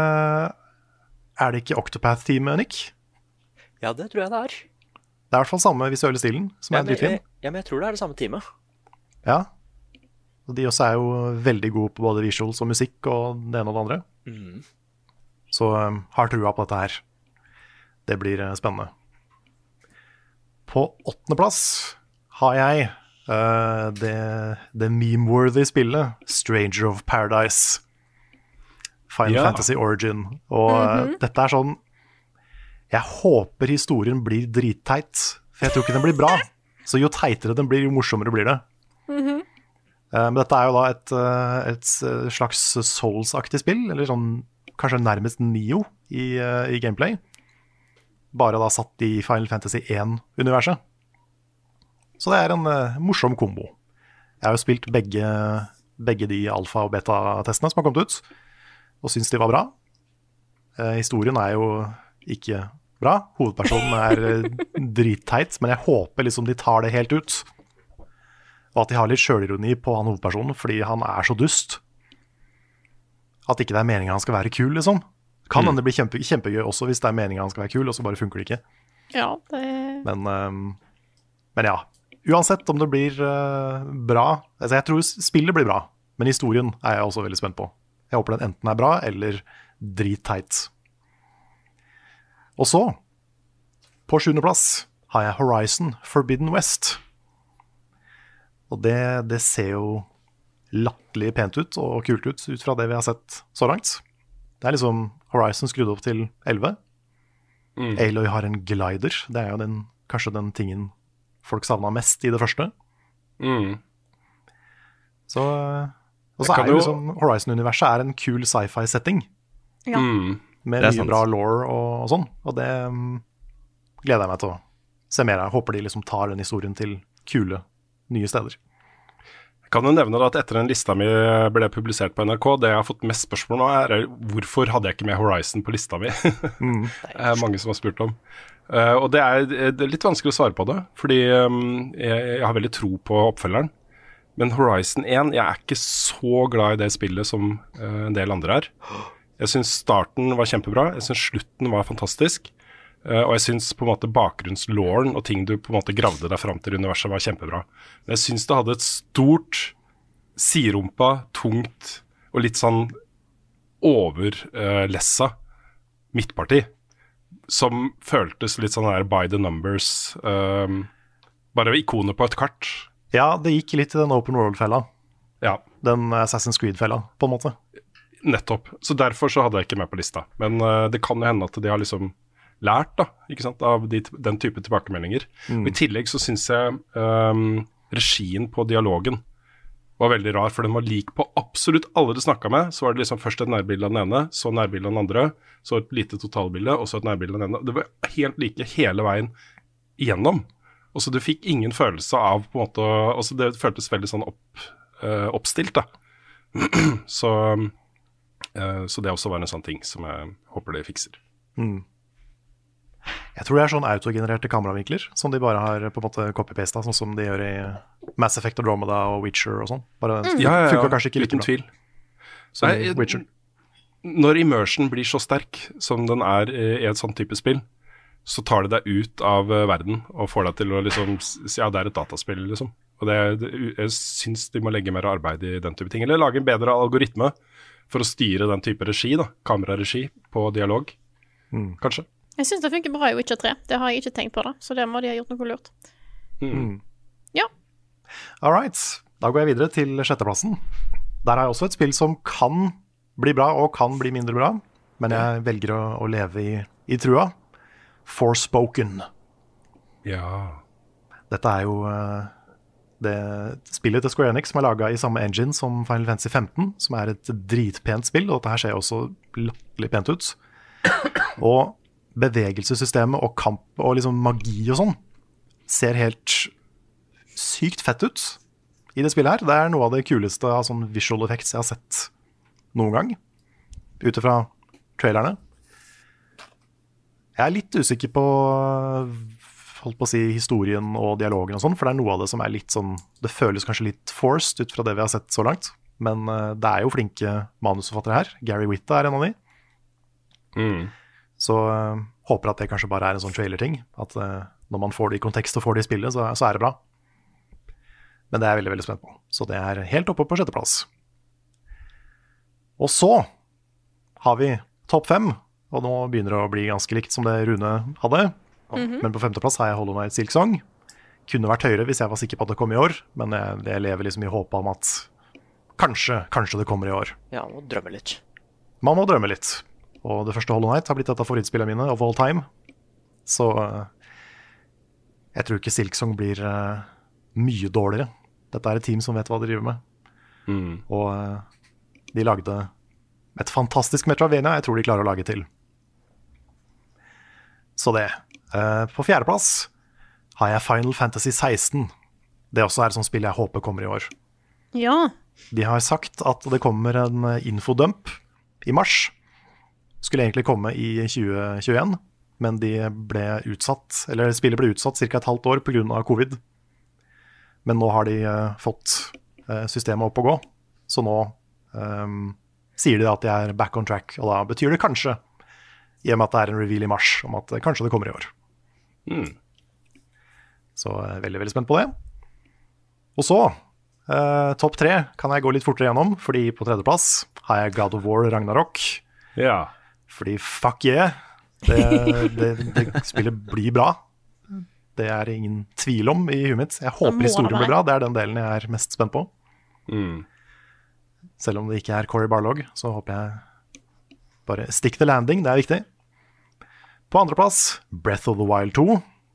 det ikke Octopath-teamet, Nick? Ja, det tror jeg det er. Det er i hvert fall samme visuelle stilen, som er dritfin. Ja, men jeg tror det er det samme teamet. Ja. De også er jo veldig gode på både visuals og musikk og det ene og det andre. Så har trua på dette her. Det blir spennende. På 8. plass har jeg det meme-worthy spillet Stranger of Paradise. Final Fantasy Origin. Og dette er sånn, jeg håper historien blir dritteit, for jeg tror ikke den blir bra. Så jo teitere den blir, jo morsommere blir det. Men dette er jo da et slags Souls-aktig spill, eller sånn, kanskje nærmest Neo i gameplay. Bare da satt i Final Fantasy 1-universet. Så det er en morsom kombo. Jeg har jo spilt begge de alfa- og beta-testene som har kommet ut, og syns de var bra. Historien er jo ikke bra. Hovedpersonen er dritteit, men jeg håper liksom de tar det helt ut. Og at de har litt selvironi på han hovedpersonen, fordi han er så dust. At ikke det er meningen han skal være kul, liksom. Kan hende det blir kjempegøy også hvis det er meningen han skal være kul, og så bare funker det ikke. Ja, det... Men ja, uansett om det blir bra. Altså jeg tror spillet blir bra, men historien er jeg også veldig spent på. Jeg håper den enten er bra eller dritteit. Og så, på 7. plass, har jeg Horizon Forbidden West. Og det ser jo latterlig pent ut og kult ut fra det vi har sett så langt. Det er liksom Horizon skrudd opp til 11. Aloy har en glider. Det er jo kanskje den tingen folk savnet mest i det første. Så, og så er jo liksom Horizon-universet er en kul sci-fi-setting. Ja. Med mye bra lore og sånn. Og det gleder jeg meg til å se mer av. Jeg håper de liksom tar den historien til kule, nye steder. Kan du nevne at etter den lista mi ble publisert på NRK, det jeg har fått mest spørsmål nå er hvorfor hadde jeg ikke med Horizon på lista mi? Det er mange som har spurt om. Og det er litt vanskelig å svare på det, fordi jeg har veldig tro på oppfølgeren. Men Horizon 1, jeg er ikke så glad i det spillet som en del andre er. Jeg synes starten var kjempebra, jeg synes slutten var fantastisk. Og jeg synes på en måte bakgrunnslåren og ting du på en måte gravde deg fram til universet var kjempebra. Men jeg synes det hadde et stort, siderumpa, tungt og litt sånn overlessa midtparti, som føltes litt sånn der by the numbers, bare ikoner på et kart. Ja, det gikk litt i den open world-fella. Ja. Den Assassin's Creed-fella, på en måte. Nettopp. Så derfor så hadde jeg ikke med på lista. Men det kan jo hende at de har liksom lært da, ikke sant, av den type tilbakemeldinger. Og i tillegg så synes jeg regien på dialogen var veldig rar, for den var lik på absolutt alle det snakket med. Så var det liksom først et nærbilde av den ene, så nærbilde av den andre, så et lite totalbilde, og så et nærbilde av den ene. Det var helt like hele veien igjennom. Og så du fikk ingen følelse av på en måte, også det føltes veldig sånn oppstilt da. Så det også var en sånn ting som jeg håper de fikser. Jeg tror det er sånn autogenererte kameravinkler som de bare har på en måte copy-pastet, sånn som de gjør i Mass Effect, Andromeda og Witcher og sånn. Bare funker kanskje ikke like uten bra. tvil. Så Witcher. Når immersion blir så sterk som den er i et sånt type spill, så tar det deg ut av verden og får deg til å liksom, ja, det er et dataspill liksom. Og jeg synes de må legge mer arbeid i den type ting, eller lage en bedre algoritme for å styre den type regi da, kameraregi på dialog, kanskje. Jeg synes det funker bra i Witcher 3. Det har jeg ikke tenkt på da, så det må de ha gjort noe lurt. Ja. All right, da går jeg videre til 6. plassen. Der har jeg også et spill som kan bli bra og kan bli mindre bra, men jeg velger å leve i trua. Forspoken. Ja. Dette er jo det spillet til Square Enix som er laget i samme engine som Final Fantasy 15, som er et dritpent spill, og dette her ser også latterlig pent ut. Og bevegelsessystemet og kamp og liksom magi og sånn ser helt sykt fett ut i det spillet her. Det er noe av det kuleste av sånn visual effects jeg har sett noen gang, utifra trailerne. Jeg er litt usikker på historien og dialogen og sånn, for det er noe av det som er litt sånn, det føles kanskje litt forced ut fra det vi har sett så langt, men det er jo flinke manusforfattere her. Gary Whitta er en av de. Så håper at det kanskje bare er en sånn trailer-ting, at når man får det i kontekst og får det i spillet, så er det bra. Men det er jeg veldig, veldig spent på. Så det er helt oppe på 6. plass. Og så har vi topp 5, og nå begynner det å bli ganske likt som det Rune hadde. Men på 5. plass har jeg Hollow Knight Silksong. Kunne vært høyere hvis jeg var sikker på at det kom i år, men jeg lever liksom i håpet om at kanskje det kommer i år. Ja, man må drømme litt. Man må drømme litt. Og det første Hollow Knight har blitt et av favorittspillene mine of all time. Så jeg tror ikke Silksong blir mye dårligere. Dette er et team som vet hva de driver med. Og de lagde et fantastisk Metroidvania. Jeg tror de klarer å lage til. Så det. På 4. plass har jeg Final Fantasy 16. Det også er et sånt spill jeg håper kommer i år. Ja. De har sagt at det kommer en infodump i mars. Skulle egentlig komme i 2021, men spillet ble utsatt ca. et halvt år på grunn av covid. Men nå har de fått systemet opp å gå, så nå sier de at de er back on track, og da betyr det kanskje, i og med at det er en reveal i mars, om at kanskje det kommer i år. Så jeg er veldig, veldig spent på det. Og så, topp 3 kan jeg gå litt fortere gjennom, fordi på 3. plass har jeg God of War Ragnarok. Ja. Fordi fuck yeah, det spillet blir bra. Det er ingen tvil om i huet mitt. Jeg håper historien blir bra, det er den delen jeg er mest spent på. Selv om det ikke er Cory Barlog, så håper jeg bare stick the landing, det er viktig. På 2. plass, Breath of the Wild 2.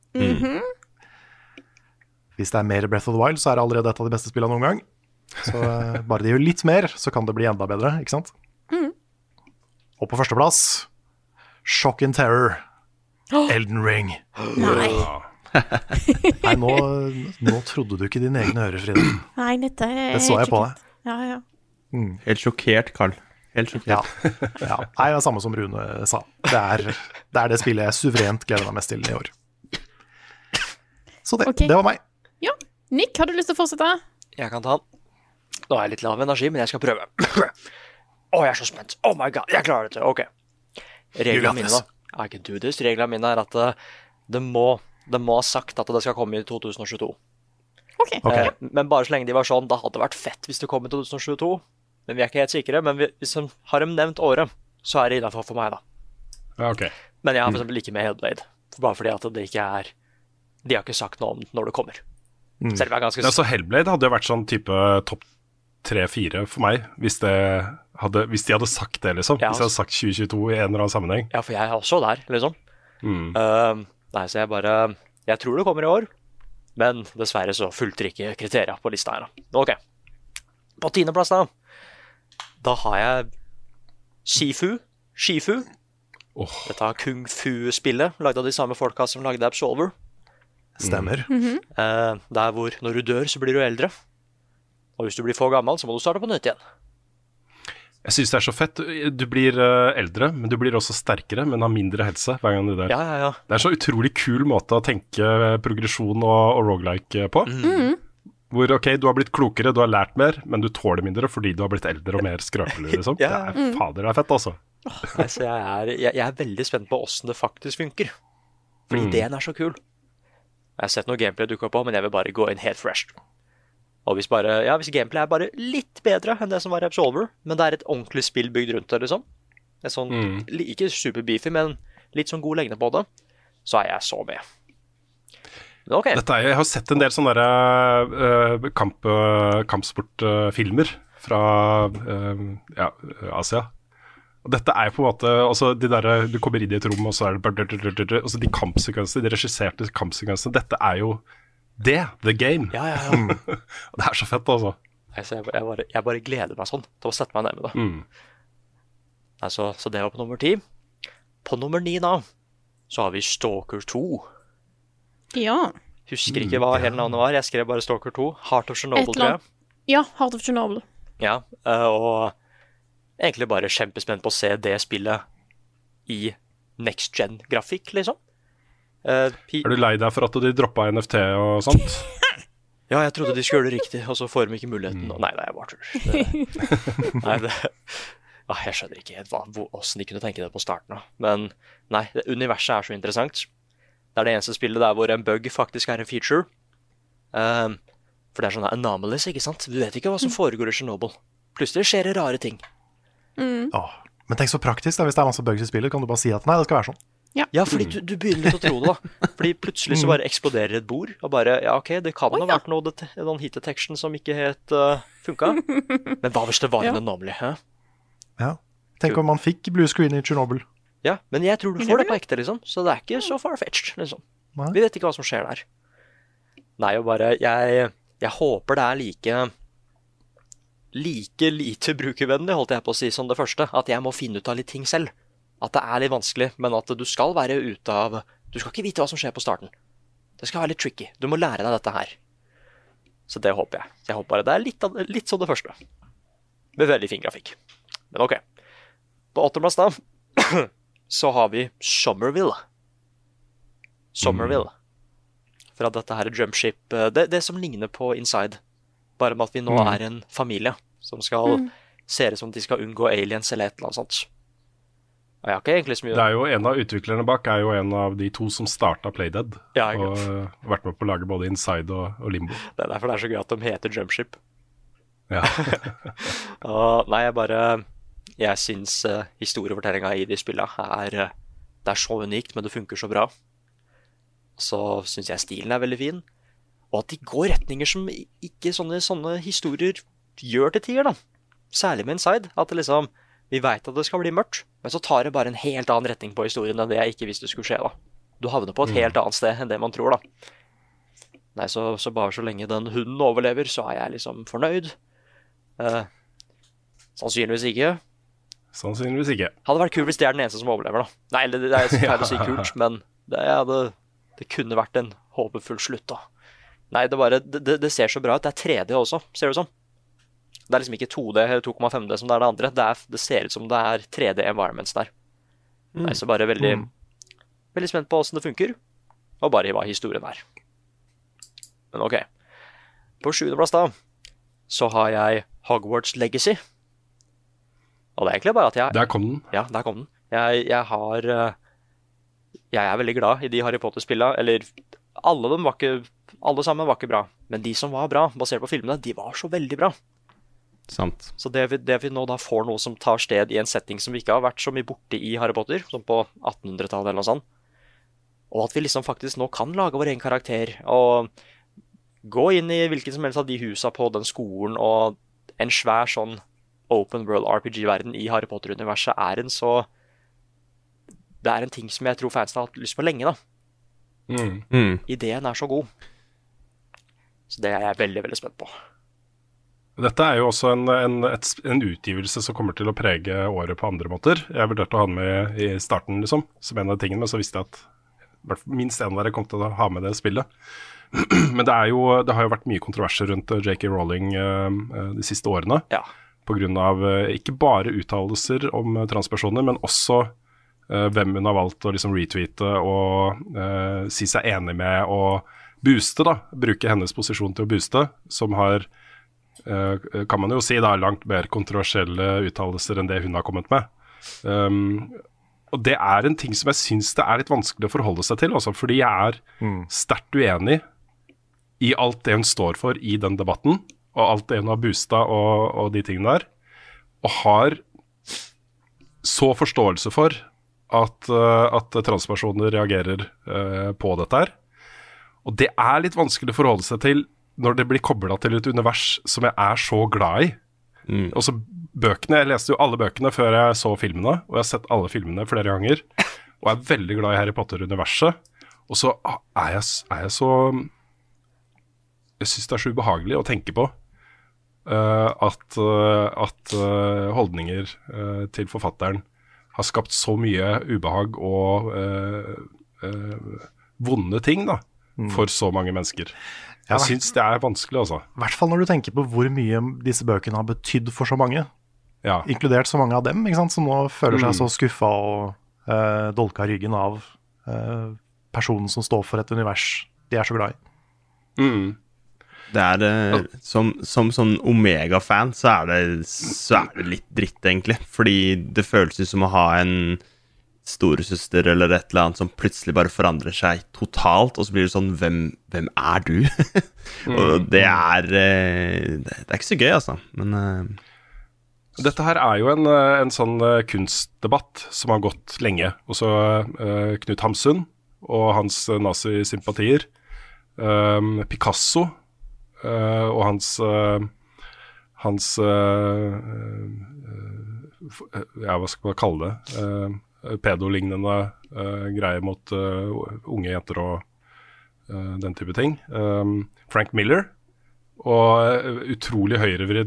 Hvis det er mer Breath of the Wild, så er det allerede et av de beste spillene noen gang. Så bare de gjør litt mer, så kan det bli enda bedre, ikke sant? Og på 1. plass, Shock and Terror, Elden Ring. Nei. Nei, nå trodde du ikke dine egne ører, Frida. Nei, dette er Det så jeg på deg. Ja. Helt sjokkert, Carl. Helt sjokkert. Ja. Nei, det er samme som Rune sa. Det er det spillet jeg suverent gleder meg mest til i år. Så det var meg. Ja. Nick, har du lyst til å fortsette? Jeg kan ta den. Nå er jeg litt lav energi, men jeg skal prøve. Jeg er så spent. Oh my god, jeg klarer det. Ok. Reglene mine da. I can do this. Reglene mine er at det må ha sagt at det skal komme i 2022. Okay. Men bare så lenge de var sånn, da hadde det vært fett hvis det kom i 2022. Men vi er ikke helt sikre. Men hvis de har nevnt året, så er det innenfor for meg da. Ja, ok. Men jeg har for eksempel ikke med Hellblade. Bare fordi at det ikke er... De har ikke sagt noe om når det kommer. Selv om jeg er ganske... Så Hellblade hadde jo vært sånn type topp 3-4 for meg, hvis de hadde sagt det, liksom. Ja, hvis de hadde sagt 2022 i en eller annen sammenheng. Ja, for jeg er også der, liksom. Nei, så jeg tror det kommer i år, men dessverre så fulgte ikke kriterier på lista her da. Ok. På 10. plass da har jeg Shifu. Dette Kung Fu-spillet, laget av de samme folka som lagde Absolver. Stemmer. Der hvor når du dør så blir du eldre. Og hvis du blir for gammel så må du starte på nytt igjen. Jeg synes det er så fett. Du blir eldre, men du blir også sterkere, men har mindre helse hver gang du dør. Ja. Det er så utrolig kul måte å tenke progresjon og roguelike på. Hvor du har blitt klokere, du har lært mer, men du tåler mindre fordi du har blitt eldre og mer skrøpelig, liksom. Det er fett, altså. Nei, så jeg er veldig spent på hvordan det faktisk funker. For ideen er så kul. Jeg har sett noe gameplay dukke opp på, men jeg vil bare gå inn helt fresh. Og hvis gameplay er bare litt bedre enn det som var i Absolver, men det er et ordentlig spill bygd rundt det, liksom. Det er sånn, ikke super beefy, men litt sånn god lengde på det, så er jeg så med. Men ok. Jeg har sett en del sånne kampsportfilmer fra Asia. Og dette er jo på en måte altså du kommer inn i et rom, og så er det altså de kampsekvensene, de regisserte kampsekvensene. Dette er jo the game. Ja. Og det er så fett, altså. Jeg bare gleder meg sånn til å sette meg ned med det. Altså, så det var på nummer 10. På nummer 9 da, så har vi Stalker 2. Ja. Husker ikke hva hele navnet var. Jeg skrev bare Stalker 2. Heart of Chernobyl, tror jeg. Ja, Heart of Chernobyl. Ja, og egentlig bare kjempespent på å se det spillet i next gen grafikk, liksom. Er du lei deg for at de droppet NFT og sånt? Ja, jeg trodde de skulle gjøre det riktig, og så får de ikke muligheten. Nei, det er bare tull. Nei, jeg skjønner ikke helt hvordan de kunne tenke det på starten. Men nei, universet er så interessant. Det er det eneste spillet der hvor en bug faktisk er en feature. For det sånne anomalies, ikke sant? Du vet ikke hva som foregår i Chernobyl. Plutselig skjer det rare ting. Men tenk så praktisk da, hvis det masse bugs i spillet, kan du bare si at nei, det skal være sånn. Ja, fordi du begynner litt å tro det da. Fordi plutselig så bare eksploderer et bord, og bare, ja ok, det kan ha vært noen heat detection som ikke helt funket. Men hva hvis det var en anomaly, hæ? Ja, tenk om man fikk blue screen i Chernobyl. Ja, men jeg tror du får det på ekte, liksom. Så det ikke så far-fetched, liksom. Nei. Vi vet ikke hva som skjer der. Nei, og bare, jeg håper det like lite brukervennlig, holdt jeg på å si, som det første. At jeg må finne ut av litt ting selv. At det litt vanskelig, men at du skal være ute av... Du skal ikke vite hva som skjer på starten. Det skal være litt tricky. Du må lære deg dette her. Så det håper jeg. Jeg håper bare det litt som det første. Med veldig fin grafikk. Men ok. På 8. plass da, så har vi Somerville. For at dette her jumpship, det som ligner på Inside. Bare med at vi nå en familie som skal se det som de skal unngå aliens eller et eller annet sånt. Og jeg har ikke egentlig så mye... Det jo en av utviklerne bak er jo en av de 2 som startet Playdead. Ja, og vært med på å lage både Inside og Limbo. Det derfor det så gøy at de heter Jumpship. Ja. Nei, jeg synes historiefortellingen i de spillene det så unikt, men det funker så bra. Så synes jeg stilen veldig fin. Og at de går retninger som ikke sånne historier gjør til tider, da. Særlig med Inside. At det liksom, vi vet at det skal bli mørkt, men så tar det bare en helt annen retning på historien enn det jeg ikke visste skulle skje, da. Du havner på et helt annet sted enn det man tror, da. Nei, så bare så lenge den hunden overlever, så jeg liksom fornøyd. Sannsynligvis ikke. Hadde vært kult hvis det den eneste som overlever, da. Nei, det så feil å si kult, men det kunne vært en håpefull slutt, da. Nei, det ser så bra ut. Det 3D også, ser det ut som. Det liksom ikke 2D eller 2,5D som det det andre. Det ser ut som det 3D environments der. Nei, så bare veldig spent på hvordan det funker, og bare hva historien Men ok. På 7. plass da, så har jeg Hogwarts Legacy. Og det egentlig bare at Der kom den. Ja, der kom den. Jeg veldig glad i de Harry Potter-spillene, eller alle sammen var ikke bra, men de som var bra, basert på filmene, de var så veldig bra. Sant. Så det vi nå da får noe som tar sted i en setting som vi ikke har vært så mye borte i Harry Potter, som på 1800-tallet eller noe sånt, og at vi liksom faktisk nå kan lage vår egen karakter, og gå inn i hvilken som helst av de husa på den skolen, og en svær sånn open world RPG-verden i Harry Potter-universet det en ting som jeg tror fansen har hatt lyst på lenge, da. Ideen så god. Så det jeg veldig, veldig spent på. Dette jo også en utgivelse som kommer til å prege året på andre måter. Jeg vurderte å ha den med i starten, liksom, som en av tingene, men så visste jeg at minst en av dere kom til å ha med det spillet. Men det har jo vært mye kontroverser rundt J.K. Rowling de siste årene. Ja. På grunn av ikke bare uttalelser om transpersoner, men også hvem hun har valgt å liksom retweete og si seg enig med og booste, da. Bruke hennes posisjon til å booste, som har, kan man jo si, da, langt mer kontroversielle uttalelser enn det hun har kommet med. Og det en ting som jeg synes det litt vanskelig å forholde seg til, også, fordi jeg sterkt uenig i alt det hun står for i den debatten, og alt det hun har boostet og de tingene der, og har så forståelse for at transpersoner reagerer på dette her. Og det litt vanskelig å forholde seg til når det blir koblet til et univers som jeg så glad i. Og så bøkene, jeg leste jo alle bøkene før jeg så filmene, og jeg har sett alle filmene flere ganger, og veldig glad i Harry Potter-universet. Og så jeg så... Jeg synes det så ubehagelig å tenke på at holdninger til forfatteren har skapt så mye ubehag og vonde ting da, for så mange mennesker. Jeg synes det vanskelig, altså. I hvert fall når du tenker på hvor mye disse bøkene har betydd for så mange. Ja. Inkludert så mange av dem, ikke sant, som nå føler seg så skuffet og dolka ryggen av personen som står for et univers de så glad i. Det som sånn Omega-fan så det litt dritt, egentlig. Fordi det føles som å ha en storesøster eller et eller annet som plutselig bare forandrer seg totalt, og så blir det sånn, hvem er du? Og det er ikke så gøy, altså. Men dette her er jo en sånn kunstdebatt som har gått lenge. Også Knut Hamsun og hans nazisympatier. Picasso og hans ja, hva skal man kalle det, pedolignende greier mot unge jenter og den type ting. Frank Miller og utrolig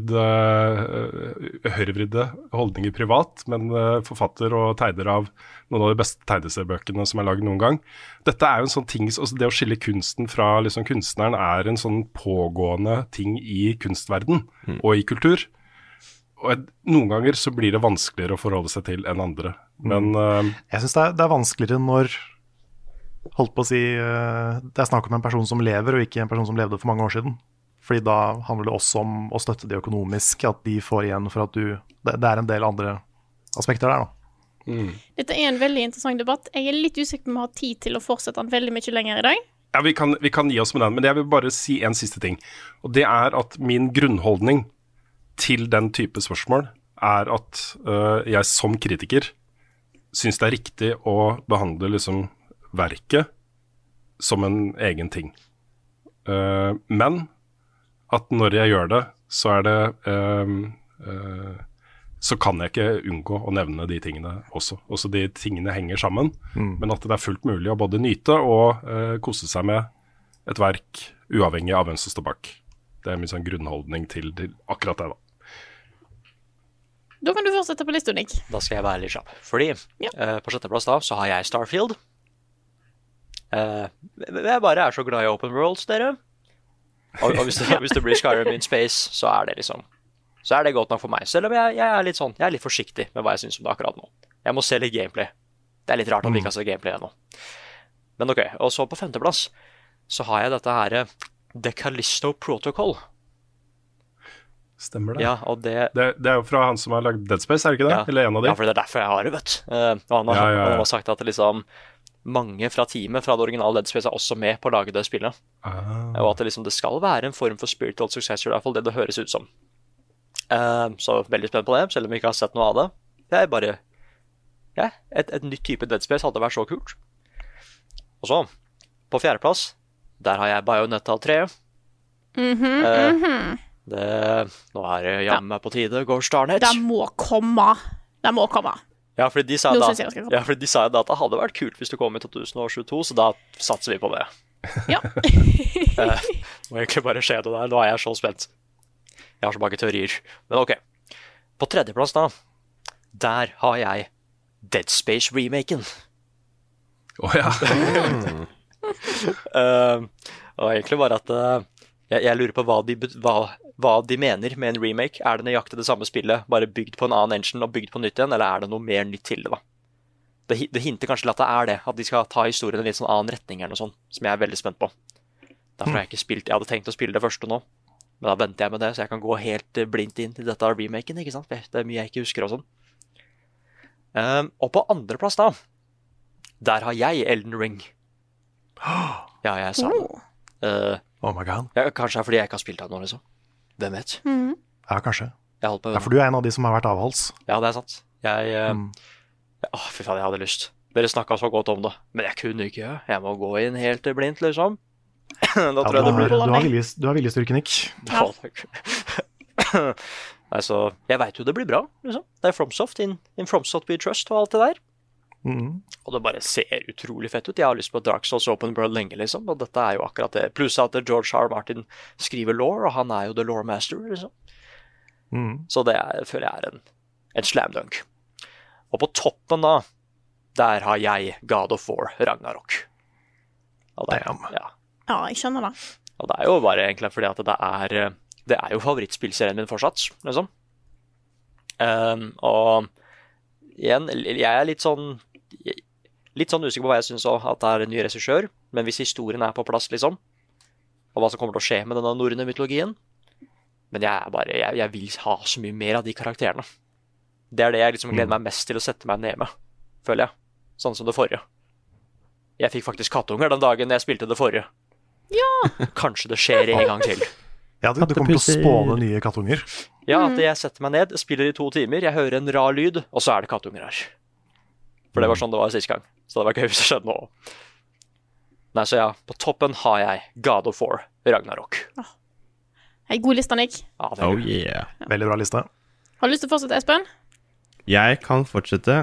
høyrevridde holdninger privat, men forfatter og tegner av noen av de beste tegneseriebøkene som er laget noen gang. Dette er jo en sånn ting, altså det å skille kunsten fra liksom kunstneren er en sånn pågående ting i kunstverden og i kultur. Og noen ganger så blir det vanskeligere å forholde seg til enn andre. Men jeg synes det er vanskeligere når holdt på å si det er snakk om en person som lever, og ikke en person som levde for mange år siden. Fordi da handler det også om å støtte de økonomisk, at de får igjen for at det er en del andre aspekter der, da. Dette er en veldig interessant debatt. Jeg er litt usikker på om vi har tid til å fortsette den veldig mye lenger i dag. Ja, vi kan gi oss med den, men jeg vil bare si en siste ting. Og det er at min grunnholdning til den type spørsmål er at jeg som kritiker synes det er riktig å behandle liksom verket som en egen ting. Men at når jeg gjør det, så er det så kan jeg ikke unngå å nevne de tingene også. Også de tingene henger sammen, men at det er fullt mulig å både nyte og kose seg med et verk uavhengig av hvem som står bak. Det er min sånn grunnholdning til akkurat det da. Da kan du fortsette på lista, Nick. Da skal jeg være litt kjapp. Fordi på 6. plass da, så har jeg Starfield. Jeg bare er så glad i open worlds, dere. Og hvis det blir Skyrim in space, så er det liksom så er det godt nok for meg. Selv om jeg er litt sånn, jeg er litt forsiktig med hva jeg synes om det akkurat nå. Jeg må se litt gameplay. Det er litt rart at vi ikke har sett gameplay ennå. Men ok, og så på 5. plass så har jeg dette her The Callisto Protocol. Stemmer det. Ja, og det er jo fra han som har lagd Dead Space, er det ikke det? Ja. Eller en av de? Ja, for det er derfor jeg har det, vet du. Og han har sagt at det liksom mange fra teamet fra det originale Dead Space er også med på å lage det spillet. Og at det skal være en form for spiritual successor, i hvert fall det høres ut som. Så veldig spent på det, selv om vi ikke har sett noe av det. Det er bare et nytt type Dead Space hadde vært så kult. Og så, på 4. plass, der har jeg Bayonetta 3. Nå er det jammen meg på tide, Gosh darn it. Det må komme. Ja, fordi de sa at det hadde vært kult hvis det kom i 2022, så da satser vi på det. Ja. Må egentlig bare skje det der. Nå er jeg så spent. Jeg har så mange teorier. Men ok. På 3. plass da, der har jeg Dead Space remaken. Ja. Og egentlig bare at jeg lurer på hva de mener med en remake. Er det nøyaktig det samme spillet, bare bygd på en annen engine og bygd på nytt igjen, eller er det noe mer nytt til det da? Det hinter kanskje til at det er det, at de skal ta historien i en litt sånn annen retning eller noe sånt, som jeg er veldig spent på. Derfor har jeg ikke spilt, jeg hadde tenkt å spille det første nå, men da venter jeg med det, så jeg kan gå helt blindt inn til dette remaken, ikke sant? Det er mye jeg ikke husker og sånn. Og på 2. plass da, der har jeg Elden Ring. Ja, jeg sa det. Oh my god. Ja, kanskje fordi jeg ikke har spilt det nå, liksom. Hvem vet? Ja, kanskje. Ja, for du er en av de som har vært avholds. Ja, det er sant. Fy faen, jeg hadde lyst. Dere snakket så godt om det, men jeg kunne ikke. Jeg må gå inn helt blindt, liksom. Da tror jeg det blir... Du har viljestyrke, Nick. Ja. Nei, så jeg vet jo det blir bra, liksom. Det er FromSoft, in FromSoft We Trust og alt det der. Og det bare ser utrolig fett ut. Jeg har lyst på Dark Souls Open World lenge, liksom. Og dette er jo akkurat det. Pluss at George R. Martin skriver lore, og han er jo the lore master, liksom. Så det føler jeg er en slam dunk. Og på toppen da, der har jeg God of War Ragnarok. Og det, ja, jeg skjønner det. Og det er jo bare egentlig fordi at det er jo favorittspillserien min fortsatt, liksom. Og igjen, jeg er litt sånn usikker på hva jeg synes også, at det er en ny regissør, men hvis historien er på plass, liksom, og hva som kommer til å skje med denne norrøne mytologien, men jeg vil ha så mye mer av de karakterene. Det er det jeg liksom gleder meg mest til å sette meg ned med, føler jeg. sånn som det forrige. Jeg fikk faktisk kattunger den dagen jeg spilte det forrige. Ja. Kanskje det skjer en gang til. Ja, du kommer til å spåne nye kattunger. Ja, at jeg setter meg ned, spiller i 2 timer, jeg hører en rar lyd, og så er det kattunger her. For det var sånn det var sist gang. Så det var gøy hvis det skjedde nå. Nei, så ja, på toppen har jeg God of War, Ragnarok. Hei, god liste, Nick. Ja, det er Oh yeah. Veldig bra liste. Har du lyst til å fortsette, Espen? Jeg kan fortsette.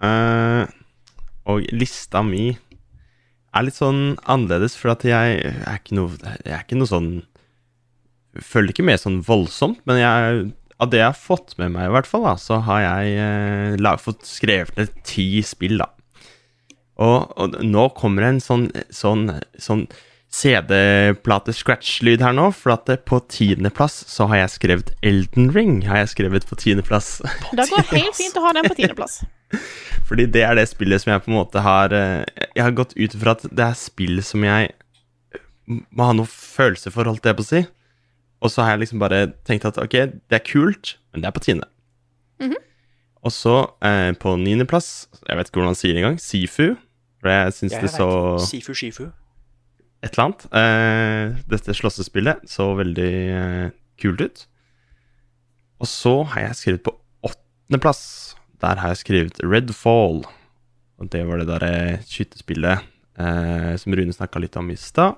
Og lista mi er litt sånn annerledes, for at jeg er ikke noe sånn følger ikke med sånn voldsomt, men av det jeg har fått med meg i hvert fall, da, så har jeg fått skrevet ned 10 spill, da. Og nå kommer en sånn CD-plate-scratch-lyd her nå, for at på 10. plass så har jeg skrevet Elden Ring, har jeg skrevet på 10. plass. Det går helt fint å ha den på 10. plass. Fordi det er det spillet som jeg på en måte jeg har gått ut fra at det er spill som jeg må ha noe følelse for, holdt jeg på å si. Og så har jeg liksom bare tenkt at ok, det er kult, men det er på 10. Og så på 9. plass, jeg vet ikke hvordan man sier det engang, Sifu. For jeg synes det så Sifu. et eller annet. Dette slåssespillet så veldig kult ut. Og så har jeg skrevet på 8. plass. Der har jeg skrevet Redfall. Og det var det der skytespillet som Rune snakket litt om i sted.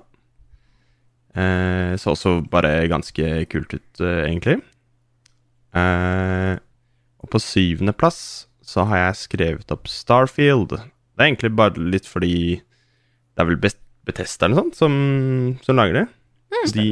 Så også bare ganske kult ut, egentlig. Og på 7. plass så har jeg skrevet opp Starfield. Det er egentlig bare litt fordi det er vel Bethesda eller sånt som lager det. De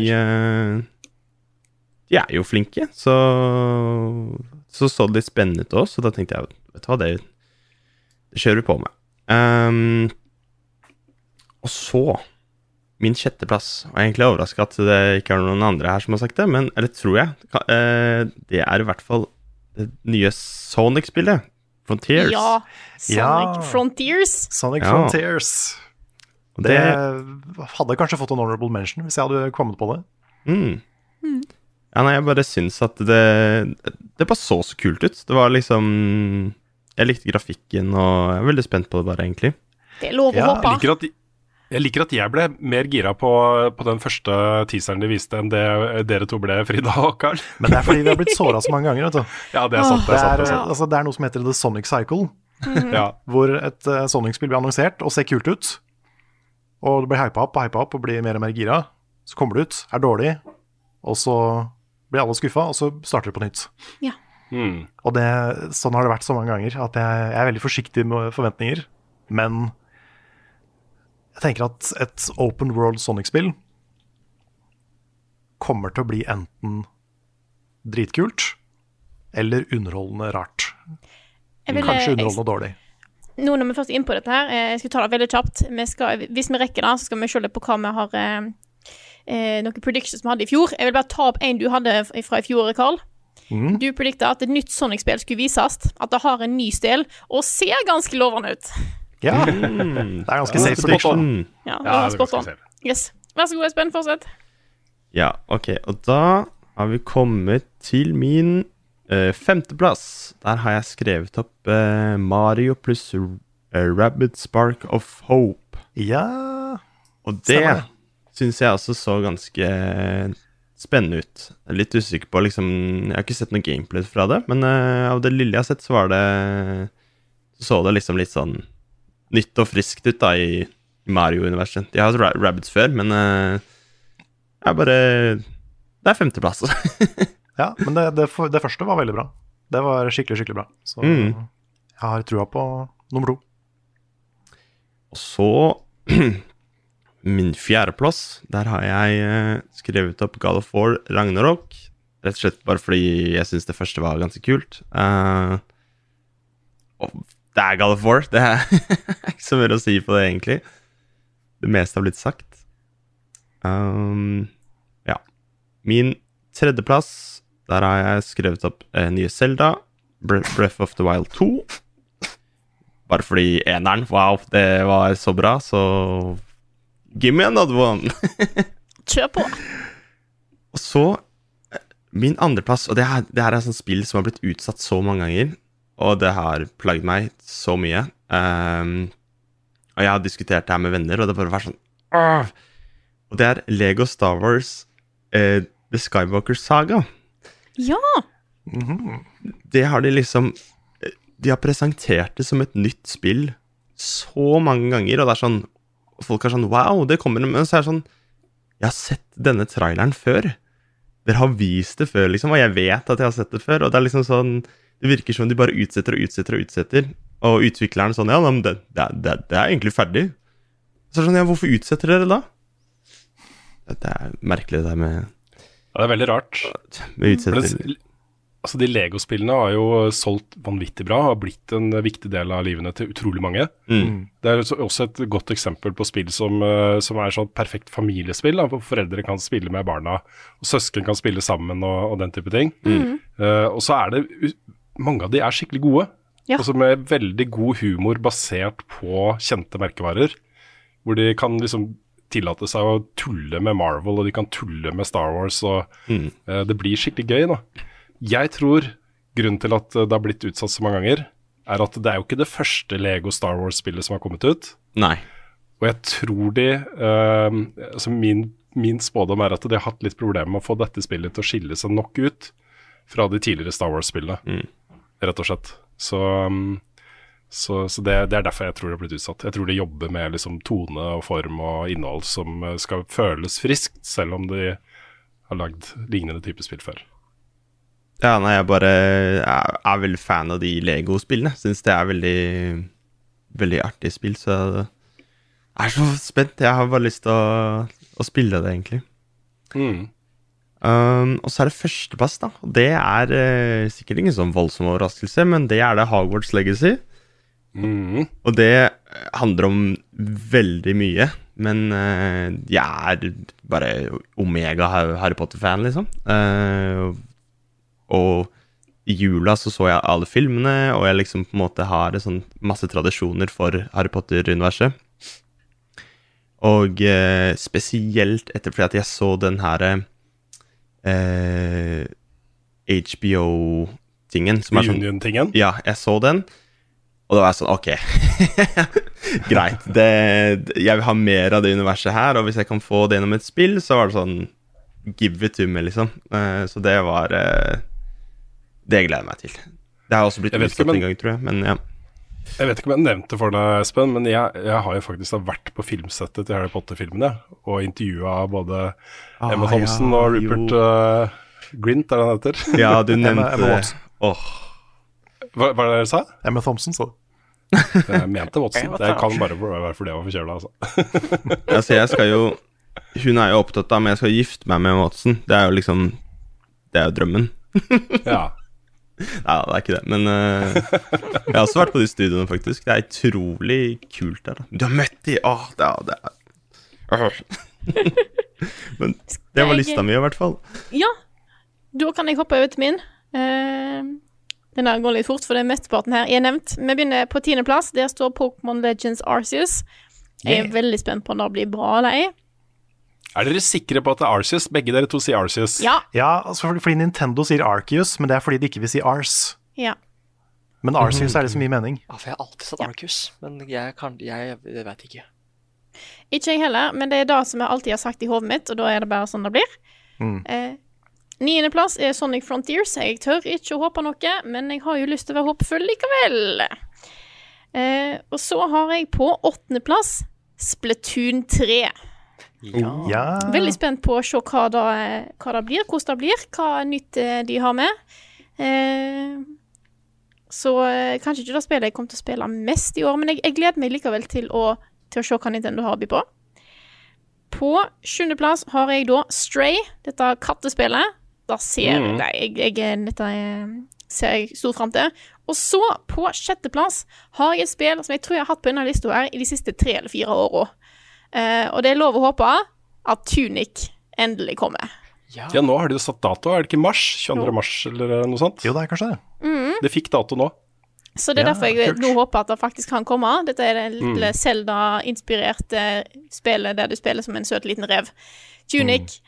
er jo flinke, så det litt spennende ut også, så da tenkte jeg, vet du hva, det kjører vi på med. Og så, min 6. plass, og jeg er egentlig overrasket at det ikke er noen andre her som har sagt det, men, eller tror jeg, det er i hvert fall det nye Sonic-spillet, Frontiers. Ja, Sonic Frontiers. Sonic Frontiers. Det hadde kanskje fått en honorable mention hvis jeg hadde kommet på det. Ja, nei, jeg bare synes at det bare så kult ut. Det var liksom, jeg likte grafikken, og jeg er veldig spent på det bare, egentlig. Det er lov å håpe. Jeg liker at jeg ble mer gira på den første teaseren de viste enn det dere to ble, Frida og Karl. Men det er fordi vi har blitt såret så mange ganger, vet du. Ja, det er sant. Det er noe som heter The Sonic Cycle, hvor et Sonic-spill blir annonsert og ser kult ut, og det blir hypet opp og blir mer og mer gira. Så kommer det ut, er dårlig, og så blir alle skuffet, og så starter det på nytt. Ja. Og sånn har det vært så mange ganger, at jeg er veldig forsiktig med forventninger, men jeg tenker at et open world Sonic-spill kommer til å bli enten dritkult eller underholdende rart. Kanskje underholdende dårlig. Nå når vi først er inne på dette her, jeg skal ta det veldig kjapt. Hvis vi rekker da, så skal vi se litt på hva vi har noen predictions vi hadde i fjor. Jeg vil bare ta opp en du hadde fra i fjor, Karl. Du predikta at et nytt Sonic-spill skulle vises, at det har en ny stil, og ser ganske lovende ut. Ja, det er ganske safe prediction. Ja, det er spot on. Yes. Vær så god, Espen, fortsett. Ja, ok, og da har vi kommet til min 5. plass. Der har jeg skrevet opp Mario pluss Rabbids Spark of Hope. Ja, og det synes jeg også så ganske spennende ut. Jeg er litt usikker på, liksom, jeg har ikke sett noe gameplay fra det, men av det lille jeg har sett, så det liksom litt sånn nytt og friskt ut da i Mario-universet. Jeg har hatt Rabbids før, men det er 5. plass. Ja, men det første var veldig bra. Det var skikkelig, skikkelig bra. Så jeg har trua på nummer 2. Og så min 4. plass, der har jeg skrevet opp God of War Ragnarok. Rett og slett bare fordi jeg synes det første var ganske kult. Og det er God of War. Det er ikke så mye å si på det, egentlig. Det meste har blitt sagt. Ja. Min 3. plass, der har jeg skrevet opp nye Zelda, Breath of the Wild 2. Bare fordi eneren, wow, det var så bra, så give me another one. Kjør på. Og så min 2. plass, og det her er sånn spill som har blitt utsatt så mange ganger, og det har plaget meg så mye. Og jeg har diskutert det her med venner, og det bare var sånn Og det Lego Star Wars The Skywalker Saga. Ja! Det har de liksom De har presentert det som et nytt spill så mange ganger, og det sånn folk er sånn, wow, det kommer, men så det sånn jeg har sett denne traileren før. Dere har vist det før, liksom, og jeg vet at jeg har sett det før, og det liksom sånn, det virker som de bare utsetter, og utvikleren sånn, ja, men det egentlig ferdig. Så sånn, ja, hvorfor utsetter dere da? Det merkelig det med... Ja, det veldig rart. Med utsetter. Altså, de Lego-spillene har jo solgt vanvittig bra, og har blitt en viktig del av livene til utrolig mange. Det også et godt eksempel på spill som sånn perfekt familiespill, da, hvor foreldre kan spille med barna, og søsken kan spille sammen, og den type ting. Og så det mange av de skikkelig gode, også med veldig god humor basert på kjente merkevarer, hvor de kan liksom tillate seg å tulle med Marvel, og de kan tulle med Star Wars, og det blir skikkelig gøy da. Jeg tror grunnen til at det har blitt utsatt så mange ganger, at det jo ikke det første Lego Star Wars-spillet som har kommet ut. Nei. Og jeg tror altså min spådom at de har hatt litt problemer med å få dette spillet til å skille seg nok ut fra de tidligere Star Wars-spillene, rett og slett. Så det derfor jeg tror det har blitt utsatt. Jeg tror de jobber med liksom tone og form og innhold som skal føles friskt, selv om de har lagd lignende type spill før. Ja, nei, jeg veldig fan av de Lego-spillene. Synes det veldig, veldig artig spill, så jeg så spent. Jeg har bare lyst til å spille det, egentlig. Og så det førsteplass, da. Og det sikkert ingen sånn voldsom overraskelse, men det det Hogwarts Legacy. Og det handler om veldig mye, men jeg bare omega Harry Potter-fan, liksom. Og i jula så jeg alle filmene, og jeg liksom på en måte har sånn masse tradisjoner for Harry Potter-universet. Og spesielt fordi at jeg så den her HBO-tingen. Reunion-tingen? Ja, jeg så den, og da var jeg sånn, ok, greit, jeg vil ha mer av det universet her, og hvis jeg kan få det gjennom et spill, så var det sånn, give it to me, liksom. Så det var... Det gleder jeg meg til. Det har også blitt utsatt en gang, tror jeg, men ja. Jeg vet ikke om jeg nevnte for deg, Espen, men jeg har jo faktisk vært på filmsettet til Harry Potter-filmene, og intervjuet både Emma Thompson og Rupert Grint, det han heter? Ja, du nevnte... Emma Watson. Hva det dere sa? Emma Thompson, så. Jeg mente Watson. Det kan bare være for det å forkjøle, altså. Altså, jeg skal jo... Hun jo opptatt av, men jeg skal gifte meg med Watson. Det jo liksom... Det jo drømmen. Ja. Nei, det ikke det, men jeg har også vært på de studiene, faktisk. Det utrolig kult der, da. Du har møtt de, det Men det var lista mi, i hvert fall. Ja, da kan jeg hoppe over til min. Den går litt fort, for det mesteparten her nevnt. Vi begynner på 10. plass. Der står Pokémon Legends Arceus. Jeg veldig spent på om det blir bra eller ei. Dere sikre på at det Arceus? Begge dere to sier Arceus. Ja, altså fordi Nintendo sier Arceus, men det fordi de ikke vil si Ars. Ja. Men Arceus det så mye mening. Ja, for jeg har alltid sagt Arceus, men jeg vet ikke. Ikke jeg heller, men det det som jeg alltid har sagt i hodet mitt, og da det bare sånn det blir. 9. plass Sonic Frontiers. Jeg tør ikke å håpe noe, men jeg har jo lyst til å være håpefull likevel. Og så har jeg på 8. plass Splatoon 3. Ja. Veldig spent på å se hva det blir, hvordan det blir, hva nytt de har med. Så kanskje ikke det spillet jeg kommer til å spille mest i år, men jeg gleder meg likevel til å se hva Nintendo har by på. På 7. plass har jeg da Stray, dette kattespillet. Da ser dette ser jeg stor frem til. Og så på 6. plass har jeg et spill som jeg tror jeg har hatt på denne lista her i de siste 3 eller 4 årene. Og det lov å håpe at Tunic endelig kommer. Ja, nå har de jo satt dato. Det ikke mars? 22. mars eller noe sånt? Jo, det kanskje det. Det fikk dato nå. Så det derfor jeg nå håper at det faktisk kan komme. Dette det lille Zelda-inspirerte spillet der du spiller som en søt liten rev. Tunic,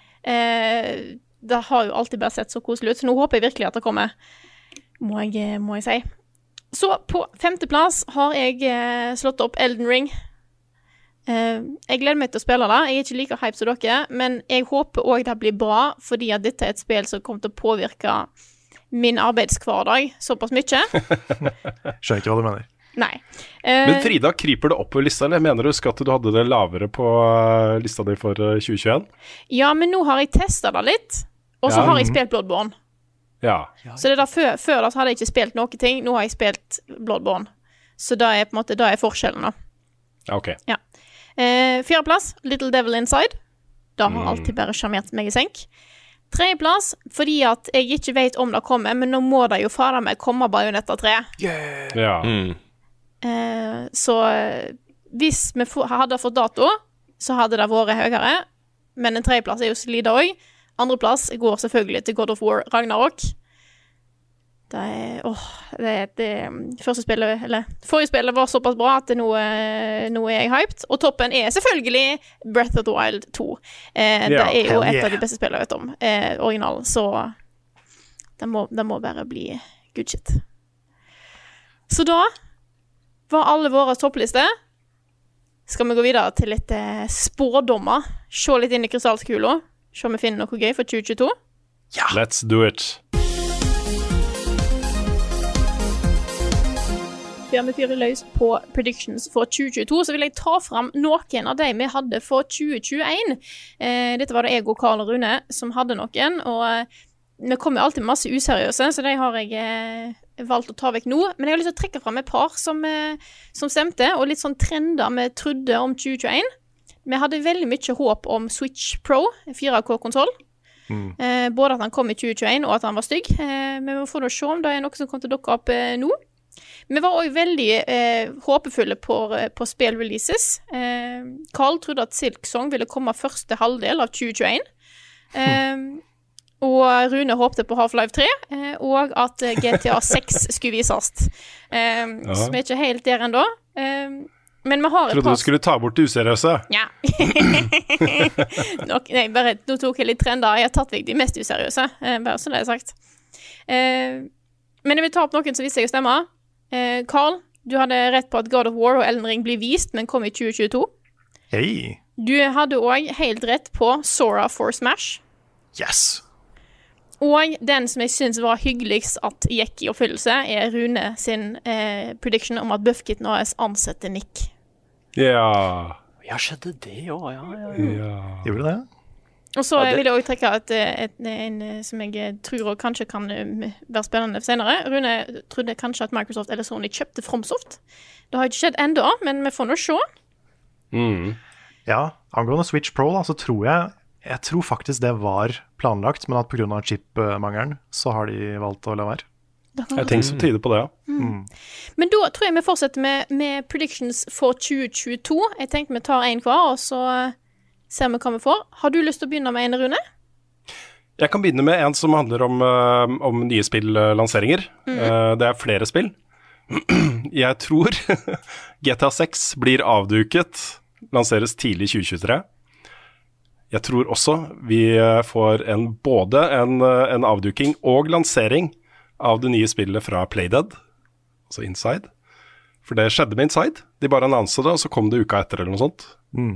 det har jo alltid bare sett så koselig ut, så nå håper jeg virkelig at det kommer, må jeg si. Så på 5. plass har jeg slått opp Elden Ring. Jeg gleder meg til å spille det. Jeg er ikke like hype som dere, men jeg håper også det blir bra, fordi at dette er et spill som kommer til å påvirke min arbeidshverdag såpass mye. Skjønner ikke hva du mener. Nei. Men Frida, kryper det opp på lista, eller mener du at du hadde det lavere på lista di for 2021? Ja, men nå har jeg testet det litt, og så har jeg spilt Bloodborne. Ja. Så det der før da hadde jeg ikke spilt noen ting, nå har jeg spilt Bloodborne. Så da er på en måte, da er forskjellen da. Ok. Ja. 4. plass, Little Devil Inside. Da har alltid bare sjarmert meg i senk. 3. plass, fordi at jeg ikke vet om det kommer, men nå må det jo fara meg komme Bayonetta 3. Ja. Så hvis vi hadde fått dato, så hadde det vært høyere. Men en 3. plass er jo solid også. 2. plass går selvfølgelig til God of War Ragnarok. Første spillet, eller forrige spillet var såpass bra at nå er jeg hyped. Og toppen er selvfølgelig Breath of the Wild 2. Det er jo et av de beste spillene jeg vet om. Originalen, så det må bare bli good shit. Så da var alle våre topplister. Skal vi gå videre til litt spådommer. Se litt inn i krystallkula. Se om vi finner noe gøy for 2022. Ja! Let's do it. Før vi fyrer løs på predictions for 2022, så vil jeg ta fram noen av de vi hadde for 2021. Dette var det jeg og Karl og Rune som hadde noen, og vi kom jo alltid med masse useriøse, så de har jeg valgt å ta vekk nå. Men jeg har lyst til å trekke fram et par som stemte, og litt sånn trender vi trodde om 2021. Vi hadde veldig mye håp om Switch Pro, 4K-kontroll. Både at han kom i 2021 og at han var stygg. Men vi får da se om det er noe som kommer til å dukke opp nå. Vi var også veldig håpefulle på spillreleases. Carl trodde at Silksong ville komme første halvdel av 2021. Og Rune håpte på Half-Life 3, og at GTA 6 skulle vises. Så vi er ikke helt der ennå. Men vi har et par... Trodde du skulle ta bort det useriøse? Ja. Nå tok jeg litt trender. Jeg har tatt vekk de mest useriøse, bare så det er sagt. Men jeg vil ta opp noen som viser seg å stemme. Carl, du hadde rett på at God of War og Elden Ring blir vist, men kom i 2022. Hei. Du hadde også helt rett på Sora for Smash. Yes. Og den som jeg synes var hyggeligst at gikk i oppfyllelse, er Rune sin prediction om at Buffkitten AS ansetter Nick. Ja. Ja, skjedde det også, ja. Gjorde det? Og så vil jeg også trekke en som jeg tror og kanskje kan være spennende senere. Rune trodde kanskje at Microsoft eller Sony kjøpte FromSoft. Det har ikke skjedd enda, men vi får nå se. Ja, angående Switch Pro da, så tror jeg tror faktisk det var planlagt, men at på grunn av chip-mangelen så har de valgt å la være. Jeg tenker som tyder på det, ja. Men da tror jeg vi fortsetter med predictions for 2022. Jeg tenkte vi tar en hver, og så ser vi hva vi får. Har du lyst til å begynne med en, Rune? Jeg kan begynne med en som handler om nye spill-lanseringer. Det er flere spill. Jeg tror GTA 6 blir avduket, lanseres tidlig 2023. Jeg tror også vi får både en avduking og lansering av det nye spillet fra Playdead, altså Inside. For det skjedde med Inside. De bare annonset det, og så kom det uka etter eller noe sånt.